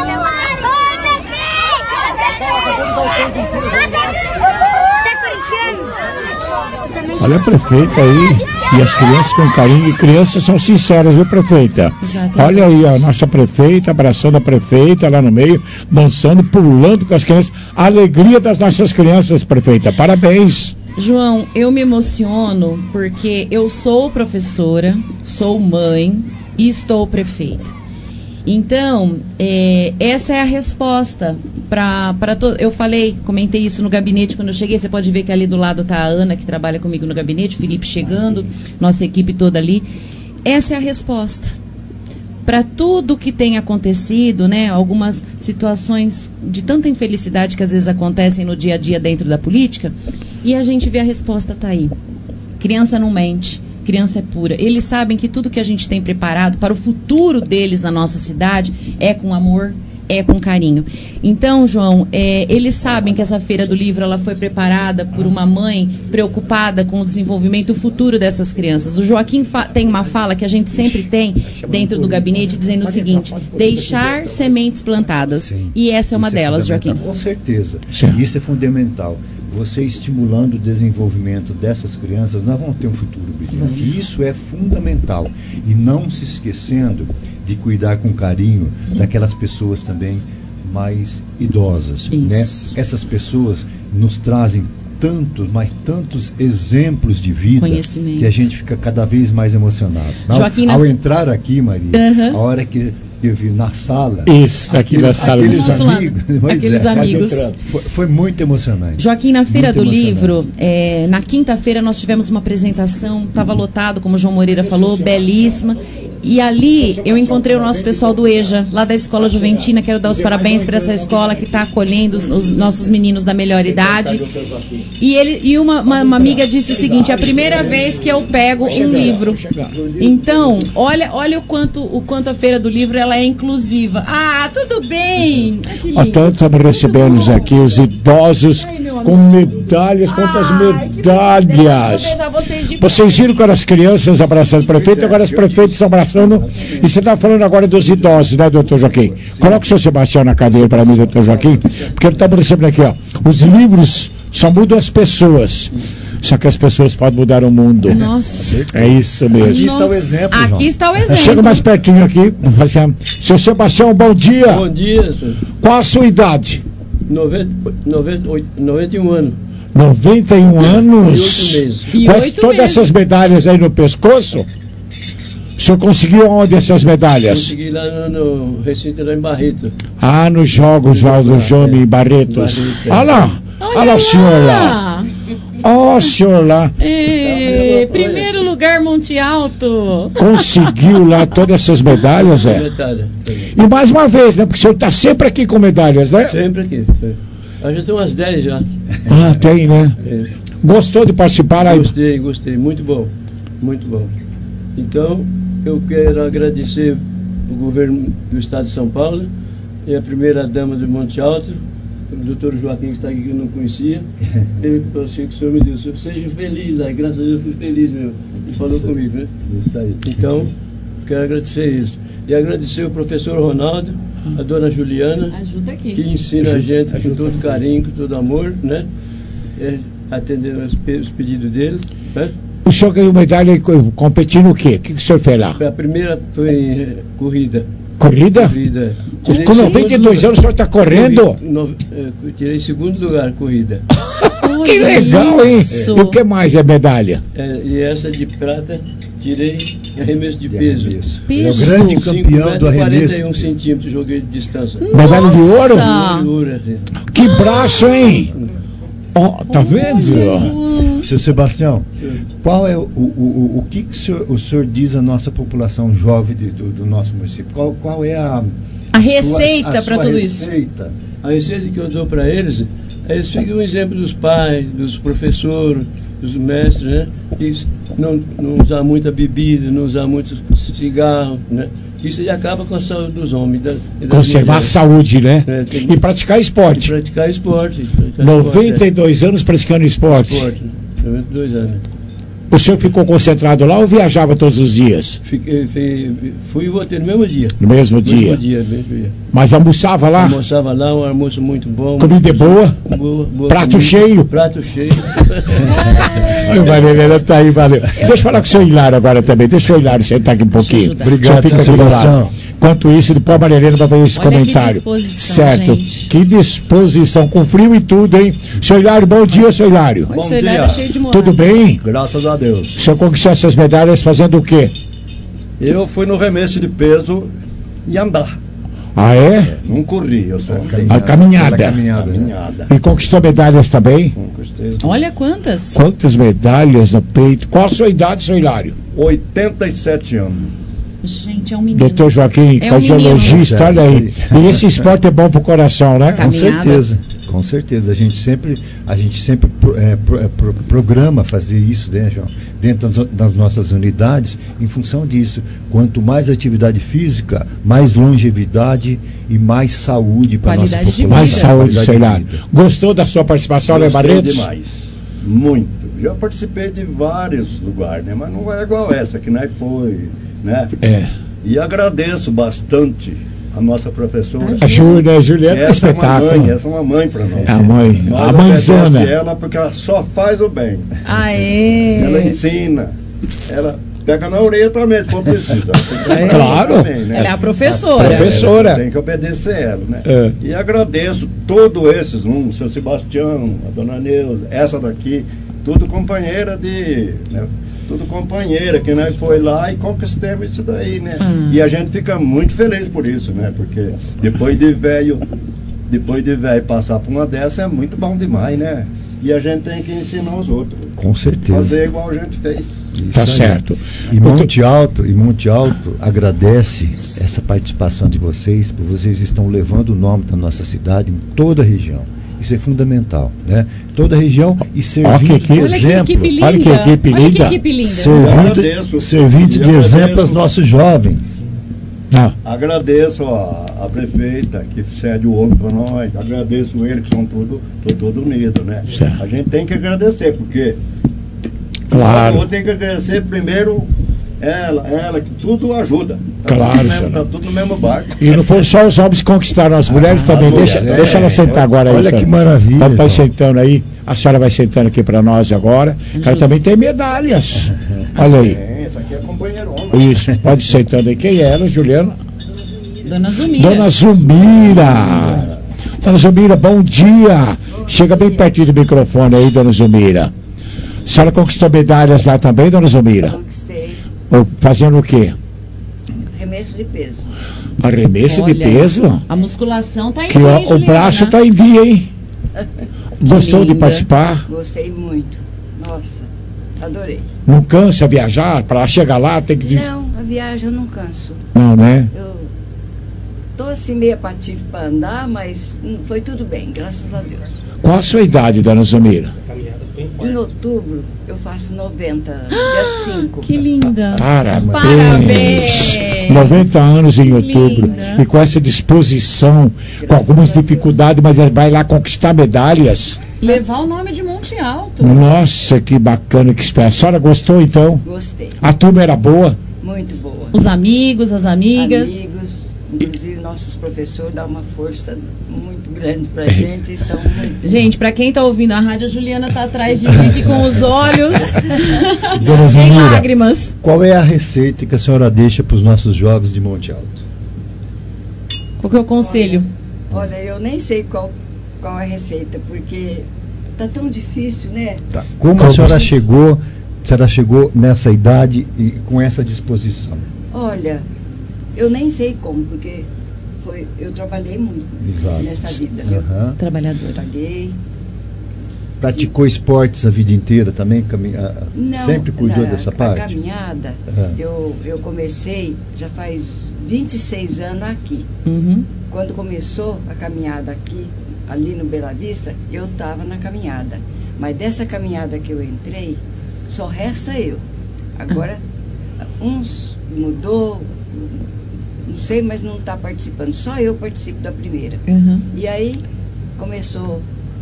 Você é corintiano? Olha a prefeita aí. E as crianças com carinho. E crianças são sinceras, viu, prefeita? Exatamente. Olha aí a nossa prefeita, abraçando a prefeita lá no meio, dançando, pulando com as crianças. A alegria das nossas crianças, prefeita. Parabéns. João, eu me emociono porque eu sou professora, sou mãe e estou prefeita. Então, é, essa é a resposta para todo. Eu falei, comentei isso no gabinete quando eu cheguei. Você pode ver que ali do lado está a Ana, que trabalha comigo no gabinete, o Felipe chegando, nossa equipe toda ali. Essa é a resposta. Para tudo que tem acontecido, né, algumas situações de tanta infelicidade que às vezes acontecem no dia a dia dentro da política, e a gente vê a resposta tá aí. Criança não mente, criança é pura. Eles sabem que tudo que a gente tem preparado para o futuro deles na nossa cidade é com amor, é com carinho. Então, João, é, eles sabem que essa Feira do Livro ela foi preparada por uma mãe preocupada com o desenvolvimento futuro dessas crianças. O Joaquim tem uma fala que a gente sempre tem dentro do gabinete, dizendo o seguinte: deixar sementes plantadas. Sim. E essa é uma Isso delas, é Joaquim. Com certeza. Sim. Isso é fundamental. Você estimulando o desenvolvimento dessas crianças, nós vamos ter um futuro brilhante. Uhum. Isso é fundamental. E não se esquecendo de cuidar com carinho daquelas pessoas também mais idosas. Né? Essas pessoas nos trazem tantos, mas tantos exemplos de vida que a gente fica cada vez mais emocionado. Joaquim, ao, ao entrar aqui, Maria, uhum. a hora que eu vi na sala. Isso, aqui na sala. Aqueles amigos. Aqueles é, amigos. Foi, foi muito emocionante. Joaquim, na Feira do Livro, é, na quinta-feira nós tivemos uma apresentação, estava lotado, como o João Moreira falou, belíssima. E ali eu encontrei o nosso pessoal do EJA, lá da Escola Juventina. Quero dar os parabéns para essa escola que está acolhendo os, os nossos meninos da melhor idade. E, ele, e uma, uma, uma amiga disse o seguinte: é a primeira vez que eu pego um livro. Então, olha, olha o quanto, o quanto a Feira do Livro ela é inclusiva. Ah, tudo bem! Então estamos recebendo aqui os idosos com medalhas. Quantas Ai, medalhas! Vocês, vocês viram com as crianças abraçando o prefeito, agora os prefeitos abraçando. E você está falando agora dos idosos, né, doutor Joaquim? Coloca o seu Sebastião na cadeira para mim, doutor Joaquim, porque ele está recebendo aqui, ó. Os livros só mudam as pessoas. Só que as pessoas podem mudar o mundo. Nossa. É isso mesmo. Aqui está o exemplo. Aqui João. está o exemplo. Chega mais pertinho aqui. Seu Sebastião, bom dia. Bom dia, senhor. Qual a sua idade? noventa, noventa, noventa e um anos. noventa e um anos? E oito meses. E Com oito todas meses. Essas medalhas aí no pescoço? O senhor conseguiu onde essas medalhas? Consegui lá no, no recinto lá em Barreto. Ah, nos jogos lá do Jome em Barretos. Olha lá, olha lá o senhor lá. Ó, o senhor lá. Ei, primeiro lugar, Monte Alto. Conseguiu lá todas essas medalhas, é? Medalha. E mais uma vez, né? Porque o senhor está sempre aqui com medalhas, né? Sempre aqui. Eu já tenho umas dez já. Ah, tem, né? É. Gostou de participar aí? Gostei, gostei. Muito bom. Muito bom. Então, eu quero agradecer o governo do estado de São Paulo e a primeira-dama do Monte Alto, o doutor Joaquim, que está aqui, que eu não conhecia. Ele falou assim, que o senhor me disse: seja feliz. Aí, graças a Deus, eu fui feliz mesmo. Ele falou comigo, né? Isso aí. Então, quero agradecer isso. E agradecer o professor Ronaldo, a dona Juliana, Ajuda aqui. que ensina a gente com todo carinho, com todo amor, né? É, atendendo os, os pedidos dele, né? O senhor ganhou medalha competindo no quê? O que, que o senhor fez lá? A primeira foi em corrida. Corrida? Corrida. Com noventa e dois anos o senhor está correndo? No, no, tirei segundo lugar, corrida. Que legal, hein? É. E o que mais é medalha? É, e essa de prata, tirei arremesso de peso. Arremesso. Ele é o grande campeão do arremesso. quarenta e um centímetros joguei de distância. Nossa. Medalha de ouro? Medalha de ouro, assim. Que braço, hein? Oh, tá vendo? Seu Sebastião, qual é o, o, o, o que, que o, senhor, o senhor diz à nossa população jovem de, do, do nosso município? Qual, qual é a, a receita para tudo receita? isso? A receita que eu dou para eles, eles ficam um exemplo dos pais, dos professores, dos mestres, né? Que não, não usar muita bebida, não usar muito cigarro, né? Isso acaba com a saúde dos homens. Da, Conservar a saúde, né? É, tem... E praticar esporte. E praticar esporte. Praticar noventa e dois esporte, é. anos praticando esporte. Esporte, noventa e dois anos. O senhor ficou concentrado lá ou viajava todos os dias? Fiquei, fui, fui e voltei no mesmo dia. No mesmo dia? No mesmo dia, mesmo dia. Mas almoçava lá? Almoçava lá, um almoço muito bom. Comida boa? Boa, boa. Prato comida, cheio? Prato cheio. Ai, Marilena, tá aí, valeu. Deixa eu falar com o senhor Hilário agora também. Deixa o Hilário sentar aqui um pouquinho. Obrigado, fica aqui do lado. Enquanto isso, depois a Marilena vai fazer esse Olha comentário. Que disposição, certo. Gente. Que disposição, com frio e tudo, hein? Senhor Hilário, bom dia, senhor Hilário. Bom seu Hilário é cheio de moral. Tudo bem? Graças a Deus. O senhor conquistou essas medalhas fazendo o quê? Eu fui no remesso de peso e andar. Ah, é? é não corri, eu só andei. A caminhada. caminhada. caminhada. E conquistou medalhas também? Conquistei. Olha quantas. Quantas medalhas no peito? Qual a sua idade, senhor Hilário? oitenta e sete anos. Gente, é um menino. Doutor Joaquim, é um cardiologista, olha aí. E esse esporte é bom pro coração, né? Com certeza, com certeza. A gente sempre, a gente sempre é, pro, é, pro, programa fazer isso, né, João? Dentro das, das nossas unidades, em função disso. Quanto mais atividade física, mais longevidade e mais saúde para a nossa população. Mais saúde, sei lá. Gostou da sua participação, Léo Barretos? Demais. Muito. Já participei de vários lugares, né? Mas não é igual essa, que nós foi, né? É. E agradeço bastante a nossa professora. A Júlia, a Juliana, essa é uma espetáculo. mãe, essa é uma mãe para nós. É a mãe, Nós a mãezona. obedece ela porque ela só faz o bem. Aê! Ela ensina, ela pega na orelha também, se for preciso. É, claro. Também, né? Ela é a professora. É, Professora. tem que obedecer ela, né? É. E agradeço todos esses, um, o seu Sebastião, a dona Neuza, essa daqui, tudo companheira de... Né? Tudo companheira, que nós foi lá e conquistamos isso daí, né? Hum. E a gente fica muito feliz por isso, né? Porque depois de velho, depois de velho passar por uma dessa é muito bom demais, né? E a gente tem que ensinar os outros. Com certeza. Fazer igual a gente fez. Isso Tá aí. certo. E Monte Alto, e Monte Alto agradece essa participação de vocês, porque vocês estão levando o nome da nossa cidade em toda a região. Isso é fundamental, né? Toda a região e servindo de Olha que exemplo. equipe linda. Olha que equipe Olha que linda. equipe linda. Servindo, Agradeço. servindo de Eu exemplo agradeço. aos nossos jovens. Ah. Agradeço a, a prefeita que cede o ombro para nós, agradeço eles que são tudo, tudo unidos, né? Certo. A gente tem que agradecer, porque Claro. eu tenho que agradecer primeiro ela, ela que tudo ajuda. Tá Claro, tudo, no mesmo, senhor. tá tudo no mesmo barco. E não foram só os homens que conquistaram, as mulheres Ah, também. as Deixa, mulheres, deixa ela é. sentar agora aí. Olha senhora. que maravilha, Pode estar João. sentando aí. A senhora vai sentando aqui para nós agora. Ela também tem medalhas. Olha aí. É, essa aqui é companheirona. Isso, pode ir sentando aí. Quem é ela, Juliana? Dona Zumira. Dona Zumira. Dona Zumira, bom dia. Chega bem pertinho do microfone aí, Dona Zumira. A senhora conquistou medalhas lá também, Dona Zumira? Conquistei Ou fazendo o quê? remesso de peso. Arremesso de Olha, peso? A musculação tá em Que dia, ó, hein, o Juliana? braço tá em dia, hein? Gostou de linda. participar? Gostei muito. Nossa, adorei. Não cansa viajar? Para chegar lá tem que... Não, a viagem eu não canso. Não, né? Eu tô assim meio apativo para andar, mas hum, foi tudo bem, graças a Deus. Qual a sua idade, Dona Zumira? Em outubro eu faço noventa, dia cinco. Que linda. Parabéns. Parabéns. noventa anos em outubro. linda. E com essa disposição, com algumas dificuldades, mas vai lá conquistar medalhas. Levar o nome de Monte Alto. Nossa, que bacana, que espera. A senhora gostou, então? Gostei. A turma era boa? Muito boa. Os amigos, as amigas. Amigos, inclusive nossos professores dão uma força muito grande pra gente e são muito... Gente, pra quem tá ouvindo a rádio, a Juliana tá atrás de mim aqui com os olhos Dona em Zumira, lágrimas. qual é a receita que a senhora deixa para os nossos jovens de Monte Alto? Qual que é o conselho? Olha, eu nem sei qual, qual é a receita, porque tá tão difícil, né? Tá. Como, Como a senhora você- chegou, a senhora chegou nessa idade e com essa disposição? Olha, eu nem sei como, porque foi, eu trabalhei muito Exato. nessa vida. viu? Aham. Trabalhadora. Trabalhei. Praticou esportes a vida inteira também? Cami- a- a- Não, sempre cuidou na- dessa a parte? caminhada, É. eu, eu comecei já faz vinte e seis anos aqui. Uhum. Quando começou a caminhada aqui, ali no Bela Vista, eu estava na caminhada. Mas dessa caminhada que eu entrei, só resta eu. Agora, uns mudou, não sei, mas não está participando. Só eu participo da primeira. Uhum. E aí, começou...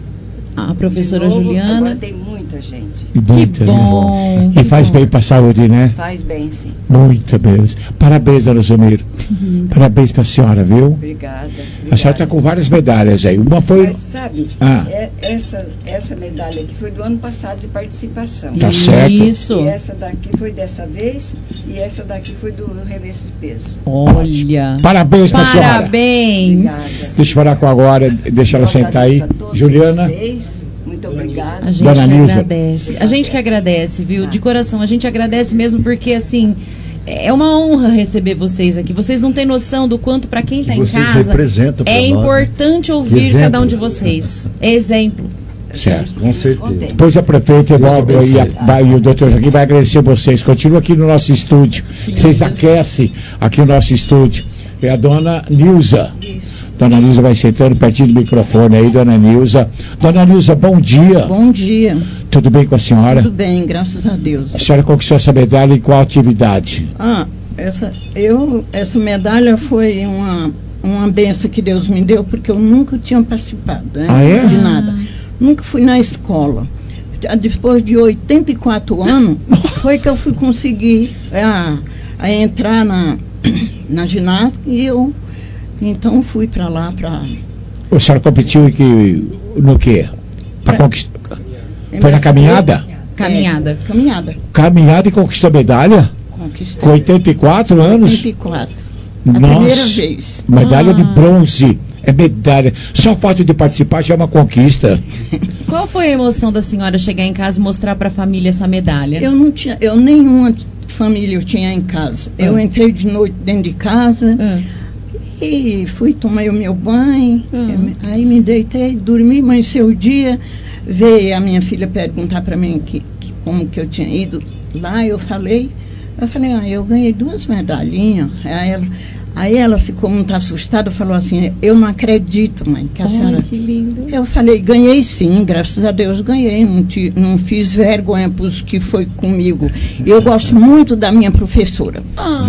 A professora de novo, Juliana. Agora tem muita gente. Muito bom, E que faz bom. bem para a saúde, né? Faz bem, sim. Muito mesmo. Parabéns, Dona Zumira. Parabéns para a senhora, viu? Obrigada. A senhora está com várias medalhas aí. Uma foi... Mas sabe, Ah. é- essa, essa medalha aqui foi do ano passado de participação. Tá certo. Isso. E essa daqui foi dessa vez e essa daqui foi do remesso de peso. Olha. Parabéns para a senhora. Parabéns. Obrigada. Deixa eu falar com agora, deixa ela Eu sentar aí. agradeço a todos Juliana. vocês. Muito obrigada. A gente Dona que Nilza. agradece. A gente que agradece, viu? De coração. A gente agradece mesmo porque, assim, é uma honra receber vocês aqui. Vocês não têm noção do quanto, para quem está em vocês casa, representam pra é nós, né? importante ouvir Exemplo. cada um de vocês. É exemplo. Certo. Com certeza. Depois a prefeita e, e, a, e o doutor Joaquim vai agradecer vocês. Continua aqui no nosso estúdio. Vocês aquecem aqui o nosso estúdio. É a dona Nilza. Dona Nilza vai sentando pertinho do microfone aí, dona Nilza. Dona Nilza, bom dia. Bom dia. Tudo bem com a senhora? Tudo bem, graças a Deus. A senhora conquistou essa medalha em qual atividade? Ah, essa, eu, essa medalha foi uma, uma benção que Deus me deu, porque eu nunca tinha participado, né, ah, é? de nada. Nunca fui na escola. Depois de oitenta e quatro anos, foi que eu fui conseguir a, a entrar na, na ginástica e eu, então, fui para lá para... A senhora competiu em que, no quê? Para é. conquistar... Foi na caminhada? Caminhada. É, caminhada. Caminhada e conquistou medalha? Conquistei. Com oitenta e quatro anos? oitenta e quatro. A Nossa, primeira vez. Medalha ah. de bronze. É medalha. Só o fato de participar já é uma conquista. Qual foi a emoção da senhora chegar em casa e mostrar para a família essa medalha? Eu não tinha, eu nenhuma família eu tinha em casa. Ah. Eu entrei de noite dentro de casa ah. e fui, tomei o meu banho, ah. aí me deitei, dormi, amanheceu o dia, veio a minha filha perguntar para mim que, que, como que eu tinha ido lá, eu falei, eu falei, ah, eu ganhei duas medalhinhas. Aí ela, aí ela ficou muito assustada, falou assim, eu não acredito, mãe, que a Ai, senhora... que lindo. Eu falei, ganhei sim, graças a Deus ganhei, não, te, não fiz vergonha para os que foi comigo. Eu gosto muito da minha professora. Ah.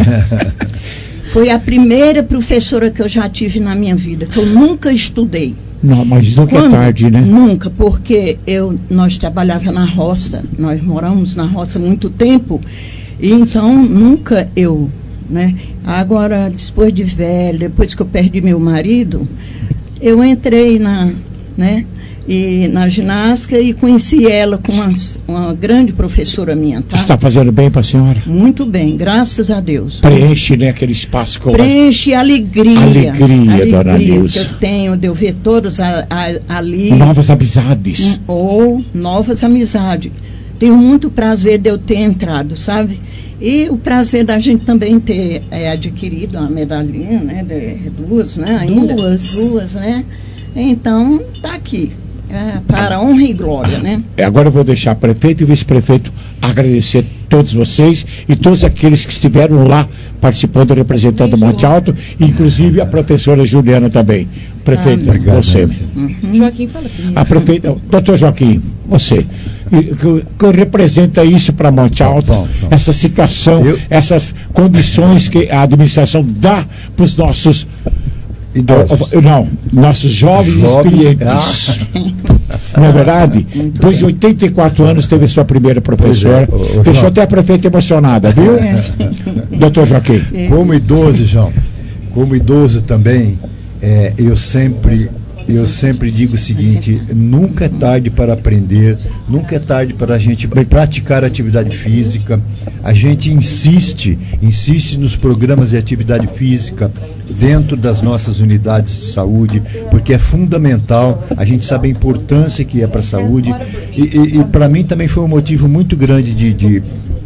Foi a primeira professora que eu já tive na minha vida, que eu nunca estudei. Não, mas nunca Quando? é tarde, né? Nunca, porque eu, nós trabalhávamos na roça, nós moramos na roça há muito tempo, e então nunca eu, né? Agora, depois de velho, depois que eu perdi meu marido, eu entrei na, né, e, na ginástica e conheci ela com uma, uma grande professora minha, tá? Está fazendo bem para a senhora? Muito bem, graças a Deus. Preenche, né, aquele espaço que eu... Preenche alegria. Alegria, alegria dona Nilza. que eu tenho de eu ver todas a, a, ali. Novas amizades. Um, ou novas amizades. Tenho muito prazer de eu ter entrado, sabe? E o prazer da gente também ter é, adquirido uma medalhinha, né? De, duas, né? Ainda. Duas. Duas, né? Então, tá aqui. É, para a honra e glória, né? Agora eu vou deixar prefeito e vice-prefeito agradecer todos vocês e todos aqueles que estiveram lá participando, representando o Monte Alto, inclusive a professora Juliana também. Prefeito, ah, obrigado, você. Uhum. Joaquim, fala primeiro. A prefeita, doutor Joaquim, você, que, que representa isso para Monte Alto, bom, bom. essa situação, eu... essas condições que a administração dá para os nossos... Idosos. Não, nossos jovens, jovens experientes. Ah. Não é verdade? Muito Depois bem. de oitenta e quatro anos teve sua primeira professora. É, o, o Deixou João. até a prefeita emocionada, viu? É. Doutor Joaquim. É. Como idoso, João, como idoso também, é, eu sempre... Eu sempre digo o seguinte, nunca é tarde para aprender, nunca é tarde para a gente praticar atividade física. A gente insiste, insiste nos programas de atividade física dentro das nossas unidades de saúde, porque é fundamental, a gente sabe a importância que é para a saúde. E, e, e para mim também foi um motivo muito grande de... de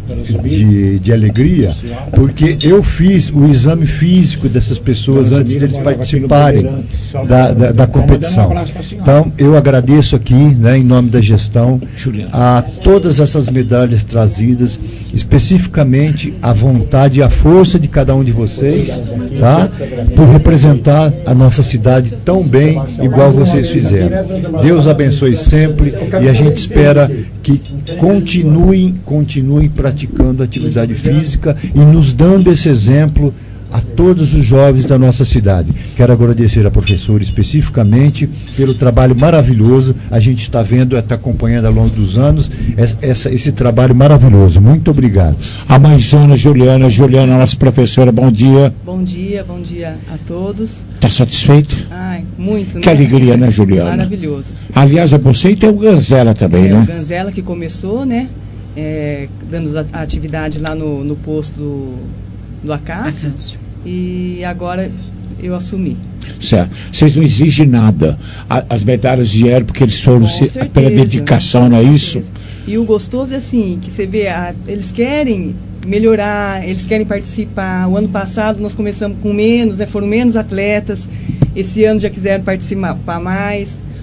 De, de alegria, porque eu fiz o exame físico dessas pessoas antes deles participarem da, da, da competição. Então, eu agradeço aqui, né, em nome da gestão, a todas essas medalhas trazidas, especificamente a vontade e a força de cada um de vocês, tá? Por representar a nossa cidade tão bem, igual vocês fizeram. Deus abençoe sempre e a gente espera que continuem, continuem praticando atividade física e nos dando esse exemplo a todos os jovens da nossa cidade. Quero agradecer a professora especificamente pelo trabalho maravilhoso. A gente está vendo, está acompanhando ao longo dos anos essa, esse trabalho maravilhoso. Muito obrigado. A mãezona Juliana, Juliana, nossa professora, bom dia. Bom dia, bom dia a todos. Está satisfeito? Ai, muito, né? Que alegria, né, Juliana? Maravilhoso. Aliás, a você e tem o Ganzela também, é, né? O Ganzela que começou, né? É, dando a atividade lá no, no posto do, do Acácio. Acácio. E agora eu assumi. Certo. Vocês não exigem nada. A, as medalhas vieram porque eles foram se, certeza, pela dedicação, não é isso? E o gostoso é assim, que você vê, a, eles querem melhorar, eles querem participar. O ano passado nós começamos com menos, né, foram menos atletas. Esse ano já quiseram participar mais.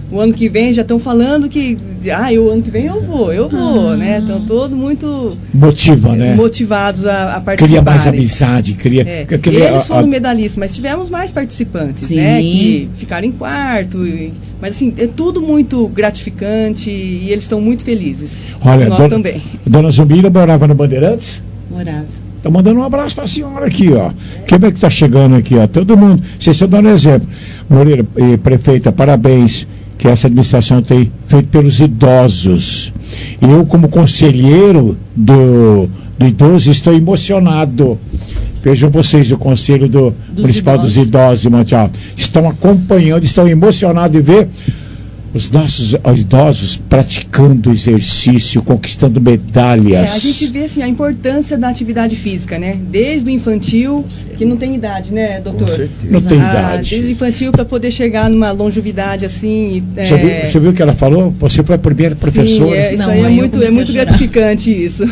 o ano que vem já estão falando que, ah, o ano que vem eu vou, eu vou, ah. né? Estão todos muito Motiva, né? motivados a, a participar. Cria mais amizade, cria... É. cria Eles foram a, a... medalhistas, mas tivemos mais participantes, Sim. né? Que ficaram em quarto, e, mas assim, é tudo muito gratificante e eles estão muito felizes. Olha, nós dona, também. Dona Zumira morava no Bandeirantes? Morava. Estou mandando um abraço para a senhora aqui, ó. Quem é que está chegando aqui, ó? Todo mundo. Vocês estão dando exemplo. Moreira, eh, prefeita, parabéns que essa administração tem feito pelos idosos. Eu, como conselheiro do, do idoso, estou emocionado. Vejam vocês, o Conselho do dos Municipal idosos. dos Idosos de Monte Alto. Estão acompanhando, estão emocionados de ver os nossos idosos praticando exercício, conquistando medalhas. É, a gente vê assim, a importância da atividade física, né? Desde o infantil, que não tem idade, né, doutor? Com certeza. Não tem ah, idade. Desde o infantil para poder chegar numa longevidade assim. É... Você, viu, você viu o que ela falou? Você foi a primeira professora. Sim, é, isso Não, aí é aí eu muito, é comecei muito a chorar. gratificante isso.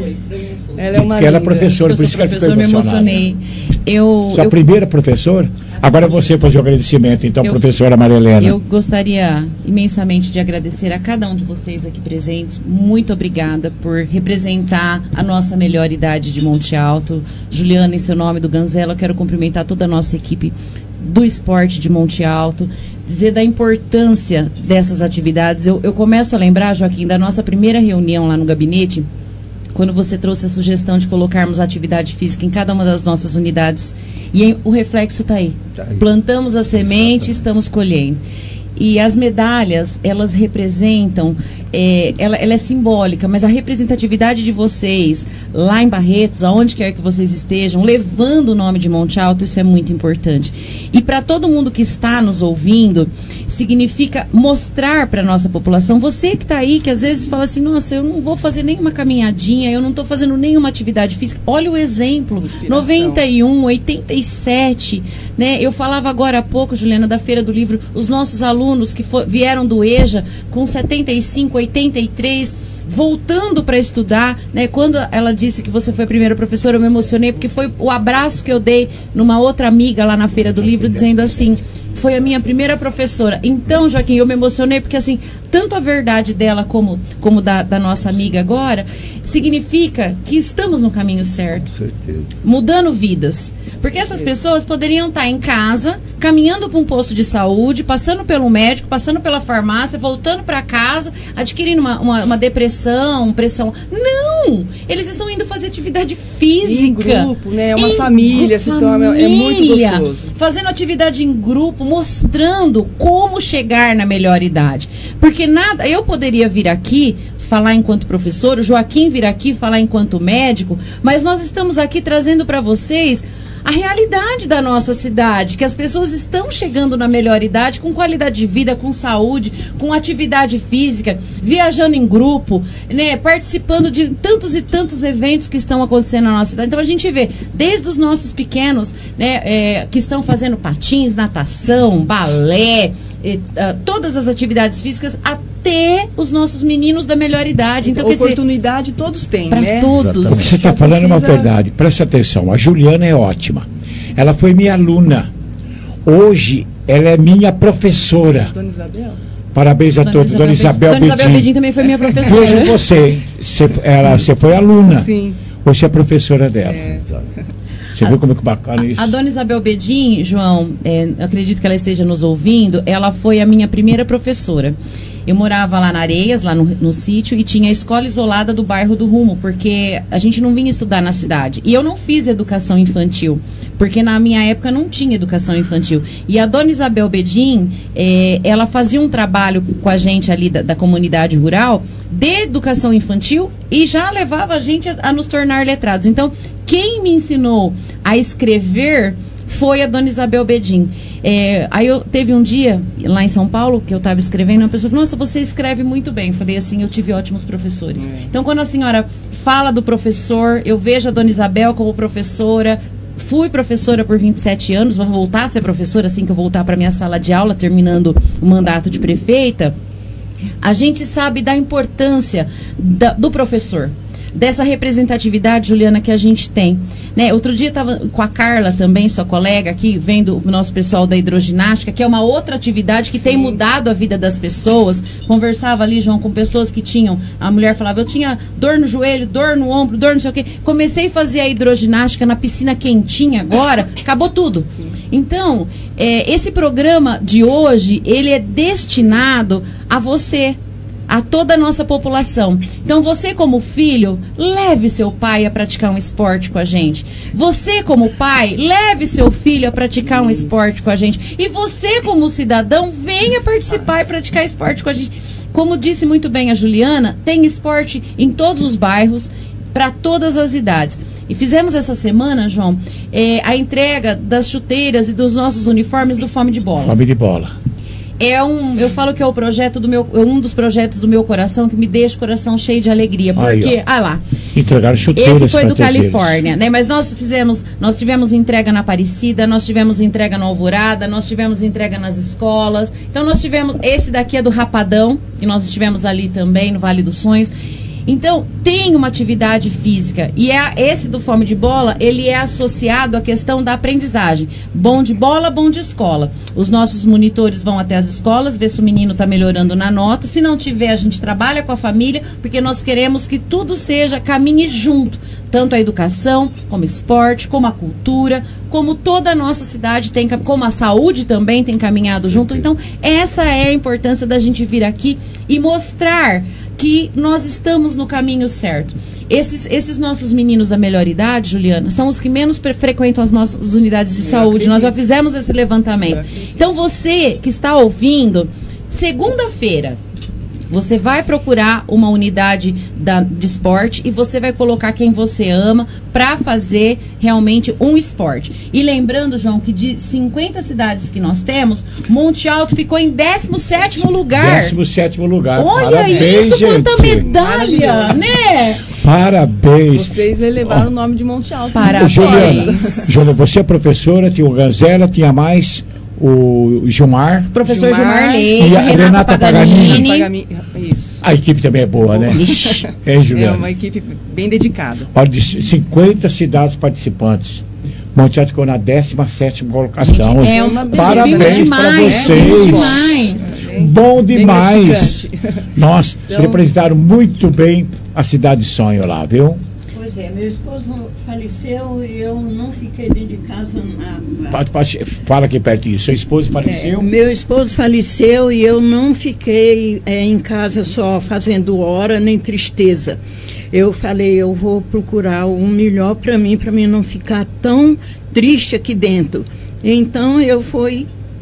Ela é uma Porque ela é linda. professora, Eu por sou isso que ela ficou professora, me emocionada. emocionei. Eu, Sua eu, primeira professora? Agora é você fazer o agradecimento, então, Eu- professora Maria Helena. eu gostaria imensamente de agradecer a cada um de vocês aqui presentes. Muito obrigada por representar a nossa melhor idade de Monte Alto. Juliana, em seu nome do Ganzela, eu quero cumprimentar toda a nossa equipe do esporte de Monte Alto. Dizer da importância dessas atividades. Eu, eu começo a lembrar, Joaquim, da nossa primeira reunião lá no gabinete, quando você trouxe a sugestão de colocarmos atividade física em cada uma das nossas unidades. E em- o reflexo está aí. Tá aí. Plantamos a semente, estamos colhendo. E as medalhas, elas representam, é, ela, ela é simbólica, mas a representatividade de vocês lá em Barretos, aonde quer que vocês estejam, levando o nome de Monte Alto, isso é muito importante. E para todo mundo que está nos ouvindo, significa mostrar para a nossa população, você que está aí, que às vezes fala assim, nossa, eu não vou fazer nenhuma caminhadinha, eu não estou fazendo nenhuma atividade física. Olha o exemplo, Inspiração. noventa e um, oitenta e sete, né? Eu falava agora há pouco, Juliana, da Feira do Livro, os nossos alunos que fo- vieram do EJA com setenta e cinco, oitenta e três, voltando para estudar, né? Quando ela disse que você foi a primeira professora, eu me emocionei, porque foi o abraço que eu dei numa outra amiga lá na Feira do Livro, dizendo assim, foi a minha primeira professora. Então, Joaquim, eu me emocionei, porque assim, tanto a verdade dela como, como da, da nossa amiga agora, significa que estamos no caminho certo. Com certeza. Mudando vidas. Porque essas pessoas poderiam estar em casa, caminhando para um posto de saúde, passando pelo médico, passando pela farmácia, voltando para casa, adquirindo uma, uma, uma depressão, pressão. Não! Eles estão indo fazer atividade física. Em grupo, né? Uma Em família se torna. É muito família, gostoso. Fazendo atividade em grupo, mostrando como chegar na melhor idade. Porque nada, eu poderia vir aqui falar enquanto professor, o Joaquim vir aqui falar enquanto médico, mas nós estamos aqui trazendo para vocês a realidade da nossa cidade, que as pessoas estão chegando na melhor idade, com qualidade de vida, com saúde, com atividade física, viajando em grupo, né, participando de tantos e tantos eventos que estão acontecendo na nossa cidade. Então a gente vê, desde os nossos pequenos, né, é, que estão fazendo patins, natação, balé, e, uh, todas as atividades físicas, até os nossos meninos da melhor idade. Então, quer dizer, oportunidade todos têm, pra né? todos. O que você está falando é uma precisa- verdade. Presta atenção. A Juliana é ótima. Ela foi minha aluna. Hoje, ela é minha professora. Dona Isabel? Parabéns a Dona todos. Dona Isabel Dona Isabel Bedin. Bedin também foi minha professora. Veja você. Você, ela, você foi aluna. Sim. Você é professora dela. É. Você viu como é que bacana isso? A dona Isabel Bedin, João, é, acredito que ela esteja nos ouvindo, ela foi a minha primeira professora. Eu morava lá na Areias, lá no, no sítio, e tinha a escola isolada do bairro do Rumo, porque a gente não vinha estudar na cidade. E eu não fiz educação infantil, porque na minha época não tinha educação infantil. E a dona Isabel Bedin, é, ela fazia um trabalho com a gente ali da, da comunidade rural, de educação infantil, e já levava a gente a, a nos tornar letrados. Então, quem me ensinou a escrever foi a dona Isabel Bedin. É, aí eu teve um dia lá em São Paulo que eu estava escrevendo, uma pessoa falou, nossa, você escreve muito bem. Eu falei assim, eu tive ótimos professores. É. Então, quando a senhora fala do professor, eu vejo a dona Isabel como professora. Fui professora por vinte e sete anos, vou voltar a ser professora assim que eu voltar para minha sala de aula, terminando o mandato de prefeita. A gente sabe da importância da, do professor, dessa representatividade, Juliana, que a gente tem. né? Outro dia estava com a Carla também, sua colega aqui, vendo o nosso pessoal da hidroginástica, que é uma outra atividade que Sim. tem mudado a vida das pessoas. Conversava ali, João, com pessoas que tinham, a mulher falava, eu tinha dor no joelho, dor no ombro, dor não sei o quê. Comecei a fazer a hidroginástica na piscina quentinha agora, acabou tudo. Sim. Então, é, esse programa de hoje, ele é destinado a você, a toda a nossa população. Então, você como filho, leve seu pai a praticar um esporte com a gente. Você como pai, leve seu filho a praticar um esporte com a gente. E você como cidadão, venha participar e praticar esporte com a gente. Como disse muito bem a Juliana, tem esporte em todos os bairros, para todas as idades. E fizemos essa semana, João, é, a entrega das chuteiras e dos nossos uniformes do Fome de Bola. Fome de Bola. É um, eu falo que é o projeto do meu, um dos projetos do meu coração que me deixa o coração cheio de alegria, porque, Aí, ah lá, entregaram chuteiras. Esse foi do Califórnia, né? Mas nós fizemos, nós tivemos entrega na Aparecida, nós tivemos entrega na Alvorada, nós tivemos entrega nas escolas. Então nós tivemos, esse daqui é do Rapadão, e nós estivemos ali também no Vale dos Sonhos. Então, tem uma atividade física. E é, esse do Fome de Bola, ele é associado à questão da aprendizagem. Bom de bola, bom de escola. Os nossos monitores vão até as escolas, ver se o menino está melhorando na nota. Se não tiver, a gente trabalha com a família, porque nós queremos que tudo seja, caminhe junto. Tanto a educação, como esporte, como a cultura, como toda a nossa cidade tem, como a saúde também tem caminhado junto. Então, essa é a importância da gente vir aqui e mostrar que nós estamos no caminho certo. Esses, esses nossos meninos da melhor idade, Juliana, são os que menos frequentam as nossas unidades de saúde. Nós já fizemos esse levantamento. Então, você que está ouvindo, segunda-feira, você vai procurar uma unidade da, de esporte e você vai colocar quem você ama para fazer realmente um esporte. E lembrando, João, que de cinquenta cidades que nós temos, Monte Alto ficou em décimo sétimo lugar. décimo sétimo lugar. Olha Parabéns, isso, quanta gente. medalha, né? Parabéns. Vocês elevaram oh. o nome de Monte Alto. Parabéns. Juliana, Juliana, você é professora, tinha o Ganzela, tinha mais o Gilmar. Professor Gilmar, Gilmar Leite, e a Renata, Renata Paganini. Paganini. Isso. A equipe também é boa, né? É, Juliana? É uma equipe bem dedicada. Olha, de cinquenta cidades participantes. Monte Alto ficou na décima sétima colocação. É uma Parabéns para vocês. É, bom demais. Nossa, então, representaram muito bem a cidade de sonho lá, viu? Pois é, meu esposo faleceu e eu não fiquei dentro de casa. Na... Pode, pode, fala aqui pertinho. Seu esposo faleceu? É, meu esposo faleceu e eu não fiquei é, em casa só fazendo hora nem tristeza. Eu falei, eu vou procurar o melhor para mim, para mim não ficar tão triste aqui dentro. Então eu fui,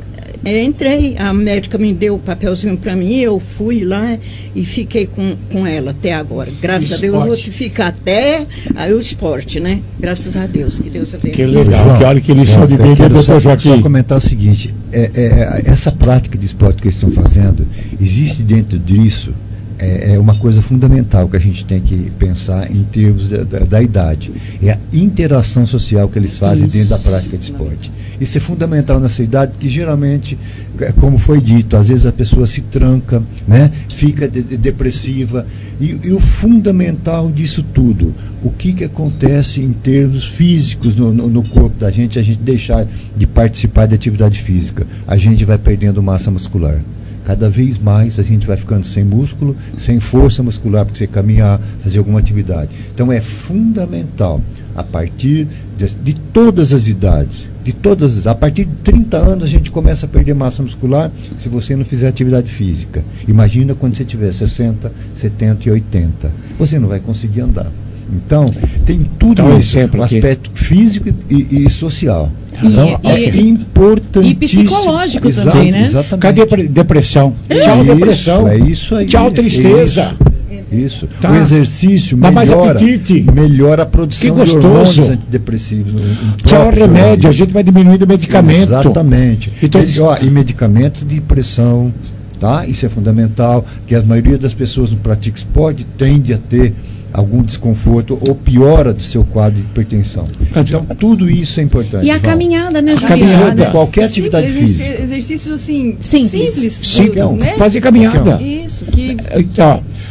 é, entrei, a médica me deu o papelzinho para mim, eu fui lá e fiquei com, com ela até agora. Graças esporte. a Deus, eu vou ficar até aí o esporte, né? Graças a Deus, que Deus abençoe. Que legal, João, que olha que lição de vida, doutor Joaquim. Só comentar o seguinte, é, é, essa prática de esporte que eles estão fazendo, existe dentro disso É, é uma coisa fundamental que a gente tem que pensar em termos da, da, da idade. É a interação social que eles fazem Isso. dentro da prática de esporte. Isso é fundamental nessa idade, porque geralmente, como foi dito, às vezes a pessoa se tranca, né, fica de, de depressiva. E, e o fundamental disso tudo, o que, que acontece em termos físicos no, no, no corpo da gente, a gente deixar de participar de atividade física. A gente vai perdendo massa muscular. Cada vez mais a gente vai ficando sem músculo, sem força muscular para você caminhar, fazer alguma atividade. Então é fundamental, a partir de, de todas as idades, de todas, a partir de trinta anos a gente começa a perder massa muscular se você não fizer atividade física. Imagina quando você tiver sessenta, setenta e oitenta. Você não vai conseguir andar. Então, tem tudo então, isso, o aspecto físico e, e social. E, então, e, é importantíssimo. E psicológico Exato, também, né? Exatamente. Cadê depressão? É. Tchau, Isso, depressão. É isso aí. Tchau, tristeza. É isso. isso. Tá. O exercício Dá melhora, mais melhora a produção que gostoso. de hormônios antidepressivos. Tchau, remédio. A gente vai diminuindo o medicamento. Exatamente. Então, e, ó, e medicamentos de pressão, tá? Isso é fundamental, que a maioria das pessoas no pratica esporte tende a ter algum desconforto ou piora do seu quadro de hipertensão. Então, tudo isso é importante. E a Val. caminhada, né, Juliana? Caminhada. Qualquer atividade Simples, física. Exercícios assim, simples. simples. Sim, tudo, né? fazer caminhada. Isso, que... Então,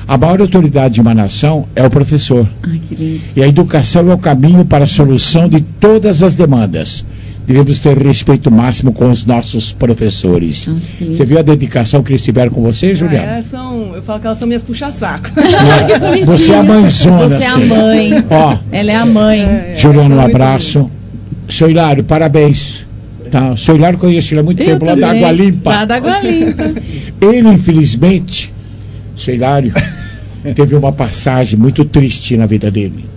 A maior autoridade de uma nação é o professor. Ai, que lindo. E a educação é o caminho para a solução de todas as demandas. Devemos ter respeito máximo com os nossos professores. Nossa, que lindo. Você viu a dedicação que eles tiveram com você, Juliana? Ah, elas são, eu falo que elas são minhas puxa-saco. Você é a mãezona. Você é a assim. mãe. Ó, Ela é a mãe. É, Juliana, um abraço. Seu Hilário, parabéns. Tá, seu Hilário conheço ele há muito Eu tempo, lá da também. Água Limpa. Lá da Água Limpa. Ele, infelizmente, seu Hilário, teve uma passagem muito triste na vida dele.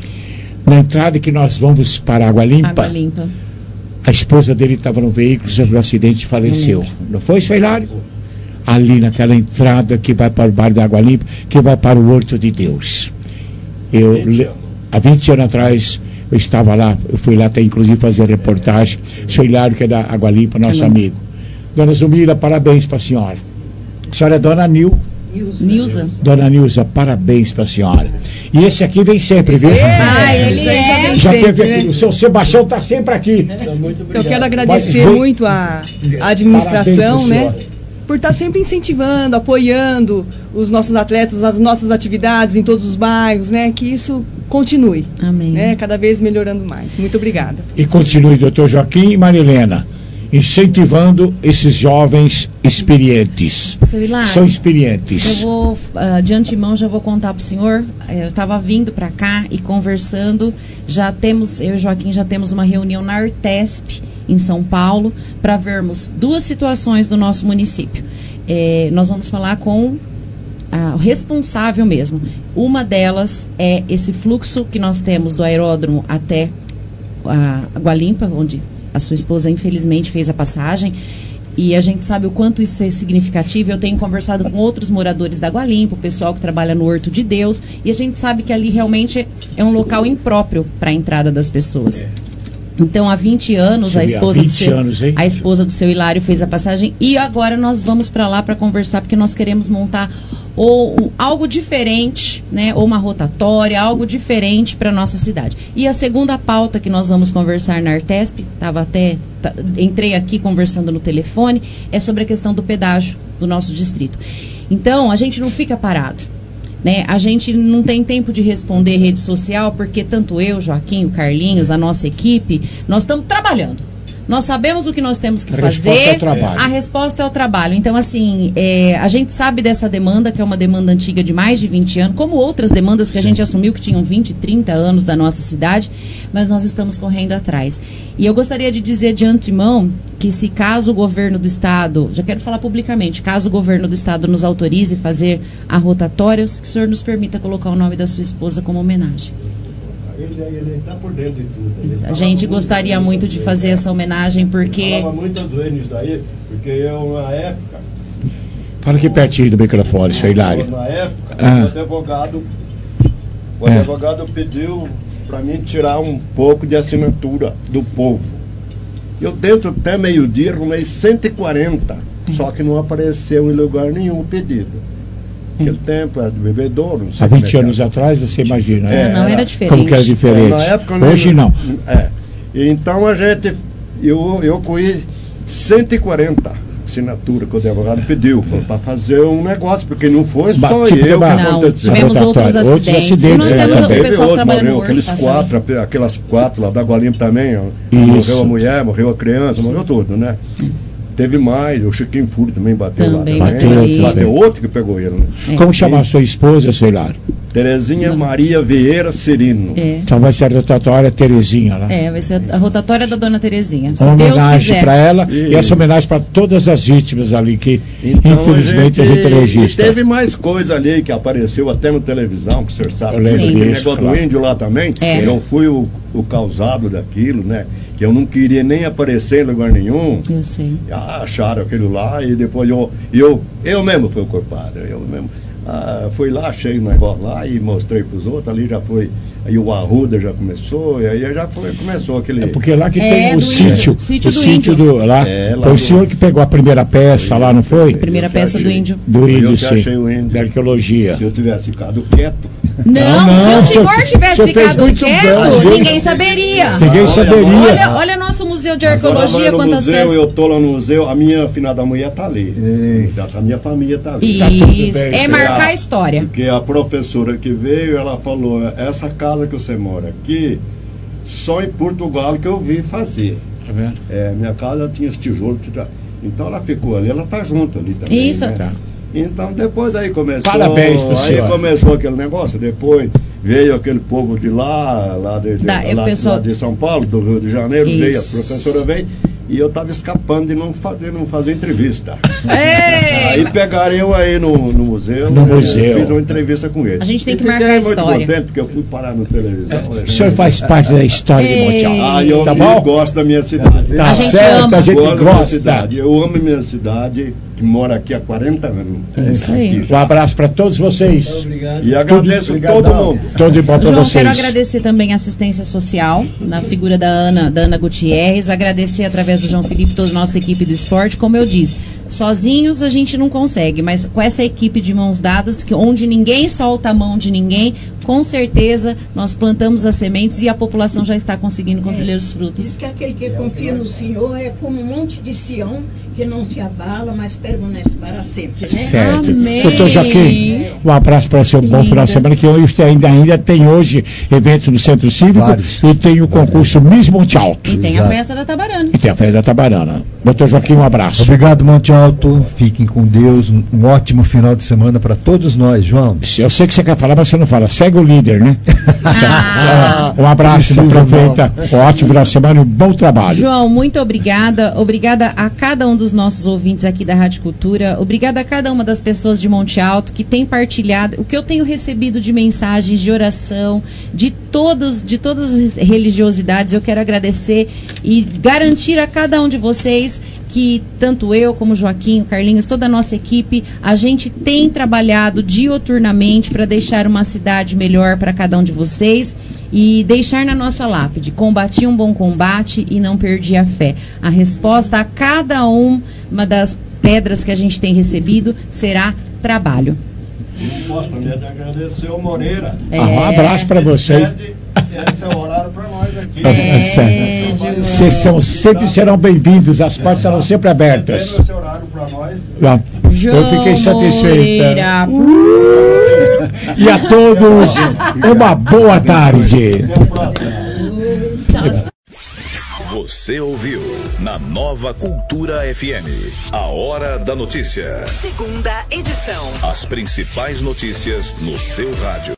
Na entrada que nós vamos para a Água Limpa, Água Limpa. a esposa dele estava no veículo, sofreu um acidente e faleceu. Não foi, seu Hilário? Ali naquela entrada que vai para o bar da Água Limpa, que vai para o Horto de Deus. Eu, le- há vinte anos atrás, eu estava lá, eu fui lá até inclusive fazer reportagem. Seu Hilário, que é da Água Limpa, nosso Amém. amigo. Dona Zumira, parabéns para a senhora. A senhora é Dona Nil. Nilza. Dona Nilza, parabéns para a senhora. E esse aqui vem sempre, viu? Ah, ele é. Já sempre, teve aqui, né? o seu Sebastião está sempre aqui. Eu quero agradecer Mas, muito a, a administração, Parabéns, né? senhora. Por estar sempre incentivando, apoiando os nossos atletas, as nossas atividades em todos os bairros, né? Que isso continue. Amém. Né? Cada vez melhorando mais. Muito obrigada. E continue, doutor Joaquim e Marilena, incentivando esses jovens experientes. Seu Hilário, São experientes. Eu vou, ah, de antemão, já vou contar para o senhor. eh, Eu estava vindo para cá e conversando. Já temos, eu e o Joaquim já temos uma reunião na Artesp, em São Paulo, para vermos duas situações do nosso município. Eh, nós vamos falar com ah, o responsável mesmo. Uma delas é esse fluxo que nós temos do aeródromo até a Água Limpa, onde a sua esposa infelizmente fez a passagem. E a gente sabe o quanto isso é significativo. Eu tenho conversado com outros moradores da Água Limpa, o pessoal que trabalha no Horto de Deus, e a gente sabe que ali realmente é um local impróprio para a entrada das pessoas. Então, há vinte anos, Deixa a eu ver, há esposa, do vinte seu, anos, hein? a esposa do seu Hilário fez a passagem, e agora nós vamos para lá para conversar, porque nós queremos montar ou um- algo diferente, né, ou uma rotatória, algo diferente para nossa cidade. E a segunda pauta que nós vamos conversar na Artesp, tava até tá- entrei aqui conversando no telefone, é sobre a questão do pedágio do nosso distrito. Então, a gente não fica parado. Né? A gente não tem tempo de responder rede social, porque tanto eu, Joaquim, o Carlinhos, a nossa equipe, nós estamos trabalhando. Nós sabemos o que nós temos que A fazer. resposta é o trabalho. A resposta é o trabalho. Então, assim, é, a gente sabe dessa demanda, que é uma demanda antiga de mais de vinte anos, como outras demandas que a gente assumiu que tinham vinte, trinta anos da nossa cidade, mas nós estamos correndo atrás. E eu gostaria de dizer de antemão que se caso o governo do estado, já quero falar publicamente, caso o governo do estado nos autorize fazer a rotatória, que o senhor nos permita colocar o nome da sua esposa como homenagem. Ele está por dentro de tudo. Ele A gente gostaria muito de fazer essa homenagem, porque... falava muitas vezes nisso daí, porque eu, na época, Fala aqui pertinho do microfone, seu Hilário. na época, Ah. o advogado, o É. advogado pediu para mim tirar um pouco de assinatura do povo. Eu dentro até meio-dia arrumei cento e quarenta, só que não apareceu em lugar nenhum o pedido. Aquele tempo era de bebedouro, não sei Há como é vinte que anos era. atrás, você imagina. É, né? não, era diferente. Como que era diferente? Na época, Hoje não. É. Então a gente, eu, eu corri cento e quarenta assinaturas que o advogado pediu para fazer um negócio, porque não foi Ba- só tipo eu de que ba- Não, aconteceu. tivemos outros Rotatório. Outros acidentes. acidentes, E nós é, temos o também. pessoal que outro trabalha no morreu, Horto. aqueles passando. quatro, aquelas quatro lá da Gualimpa também, ó. Isso. Morreu a mulher, morreu a criança, morreu tudo, né? Teve mais, o Chiquinho Furo também bateu Também lá bateu também. ele. Bateu outro que pegou ele, né? Como chama a sua esposa, seu Hilário? Terezinha Maria Vieira Serino. É. Então vai ser a rotatória Terezinha, né? É, vai ser a rotatória da Dona Terezinha. Se Uma Deus homenagem quiser. para ela e E- essa homenagem para todas as vítimas ali que Então, infelizmente a gente, e registra. teve mais coisa ali que apareceu até na televisão, que o senhor sabe. Eu lembro Aquele disso, negócio claro. do índio lá também. É. Eu fui o, o causado daquilo, né? Que eu não queria nem aparecer em lugar nenhum. Eu sei. Ah, acharam aquilo lá e depois eu, eu, eu mesmo fui o culpado. Eu mesmo. Ah, fui lá, achei o negócio lá e mostrei para os outros, ali já foi, aí o Arruda já começou, e aí já foi, começou aquele... É porque lá que É, tem o do sítio, índio. Sítio o do sítio índio. do lá. É, lá Foi o do- senhor que pegou a primeira peça lá, não foi? Primeira Eu que peça do achei. índio. Do Foi eu índio, que sim. achei o índio. Da arqueologia. Se eu tivesse ficado quieto, Não, Não, se não, o senhor senhor- tivesse senhor fez ficado muito quieto, bem. ninguém saberia. Ninguém saberia. Olha, olha nosso museu de Agora arqueologia, vai no quantas museu, peças. eu tô lá no museu, a minha finada mulher tá ali. Já tá, a minha família tá ali. Isso, é marcar a história. Porque a professora que veio, ela falou, essa casa que você mora aqui, só em Portugal que eu vi fazer. Tá vendo? É, minha casa tinha os tijolos. tira- Então ela ficou ali, ela tá junto ali também. Isso. né? Tá. Então depois aí começou. Parabéns pro aí senhor. começou aquele negócio, depois veio aquele povo de lá, lá de, de, Da- é o lá, pessoal- lá de São Paulo, do Rio de Janeiro, Isso. veio, a professora veio. E eu tava escapando de não fazer, não fazer entrevista. Ei! Aí pegaram eu aí no, no museu. No né, museu. Fiz uma entrevista com ele. A gente tem E que fiquei marcar a muito história. contente, porque eu fui parar no televisão. né? O senhor faz parte da história de Monte Alto. Ah, eu Tá me bom? gosto da minha cidade. Tá A gente certo, ama. a gente Gosto da minha gosta. cidade. Eu amo minha cidade, que mora aqui há quarenta anos. É isso aí. Um abraço para todos vocês. E agradeço todo mundo. Tudo de bom para João, vocês. quero agradecer também a assistência social, na figura da Ana, da Ana Gutierrez, agradecer através do João Felipe, toda a nossa equipe do esporte, como eu disse, sozinhos a gente não consegue, mas com essa equipe de mãos dadas, que onde ninguém solta a mão de ninguém, com certeza nós plantamos as sementes e a população já está conseguindo colher os frutos. Diz que aquele que confia no Senhor é como um monte de Sião que não se abala, mas permanece para sempre, né? Certo. Amém. Doutor Joaquim, um abraço para seu bom final de semana, que hoje tem- ainda, ainda tem hoje eventos no Centro Cívico e tem o concurso Miss Monte Alto. E tem a festa da Tabarana. E tem a festa da Tabarana. Doutor Joaquim, um abraço. Obrigado, Monte Alto. Fiquem com Deus. Um, um ótimo final de semana para todos nós, João. Eu sei que você quer falar, mas você não fala. Segue o líder, né? Ah. um abraço, Precisa, aproveita. Um ótimo final de semana e um bom trabalho. João, muito obrigada. Obrigada a cada um dos nossos ouvintes aqui da Rádio Cultura. Obrigada a cada uma das pessoas de Monte Alto que tem partilhado. O que eu tenho recebido de mensagens, de oração, de todos, de todas as religiosidades, eu quero agradecer e garantir a cada um de vocês que tanto eu como o Joaquim, o Carlinhos, toda a nossa equipe, a gente tem trabalhado dioturnamente para deixar uma cidade melhor para cada um de vocês e deixar na nossa lápide: combati um bom combate e não perdi a fé. A resposta a cada um, uma das pedras que a gente tem recebido será trabalho. Eu gosto também de agradecer o Moreira. É. Ah, um abraço para vocês. Esse é o horário para nós aqui. É, Vocês são, sempre serão bem-vindos, as portas serão sempre abertas. Esse horário para nós. Ah, Eu fiquei satisfeita. Moreira. E a todos, uma boa tarde. Você ouviu na Nova Cultura F M, a Hora da Notícia. Segunda edição. As principais notícias no seu rádio.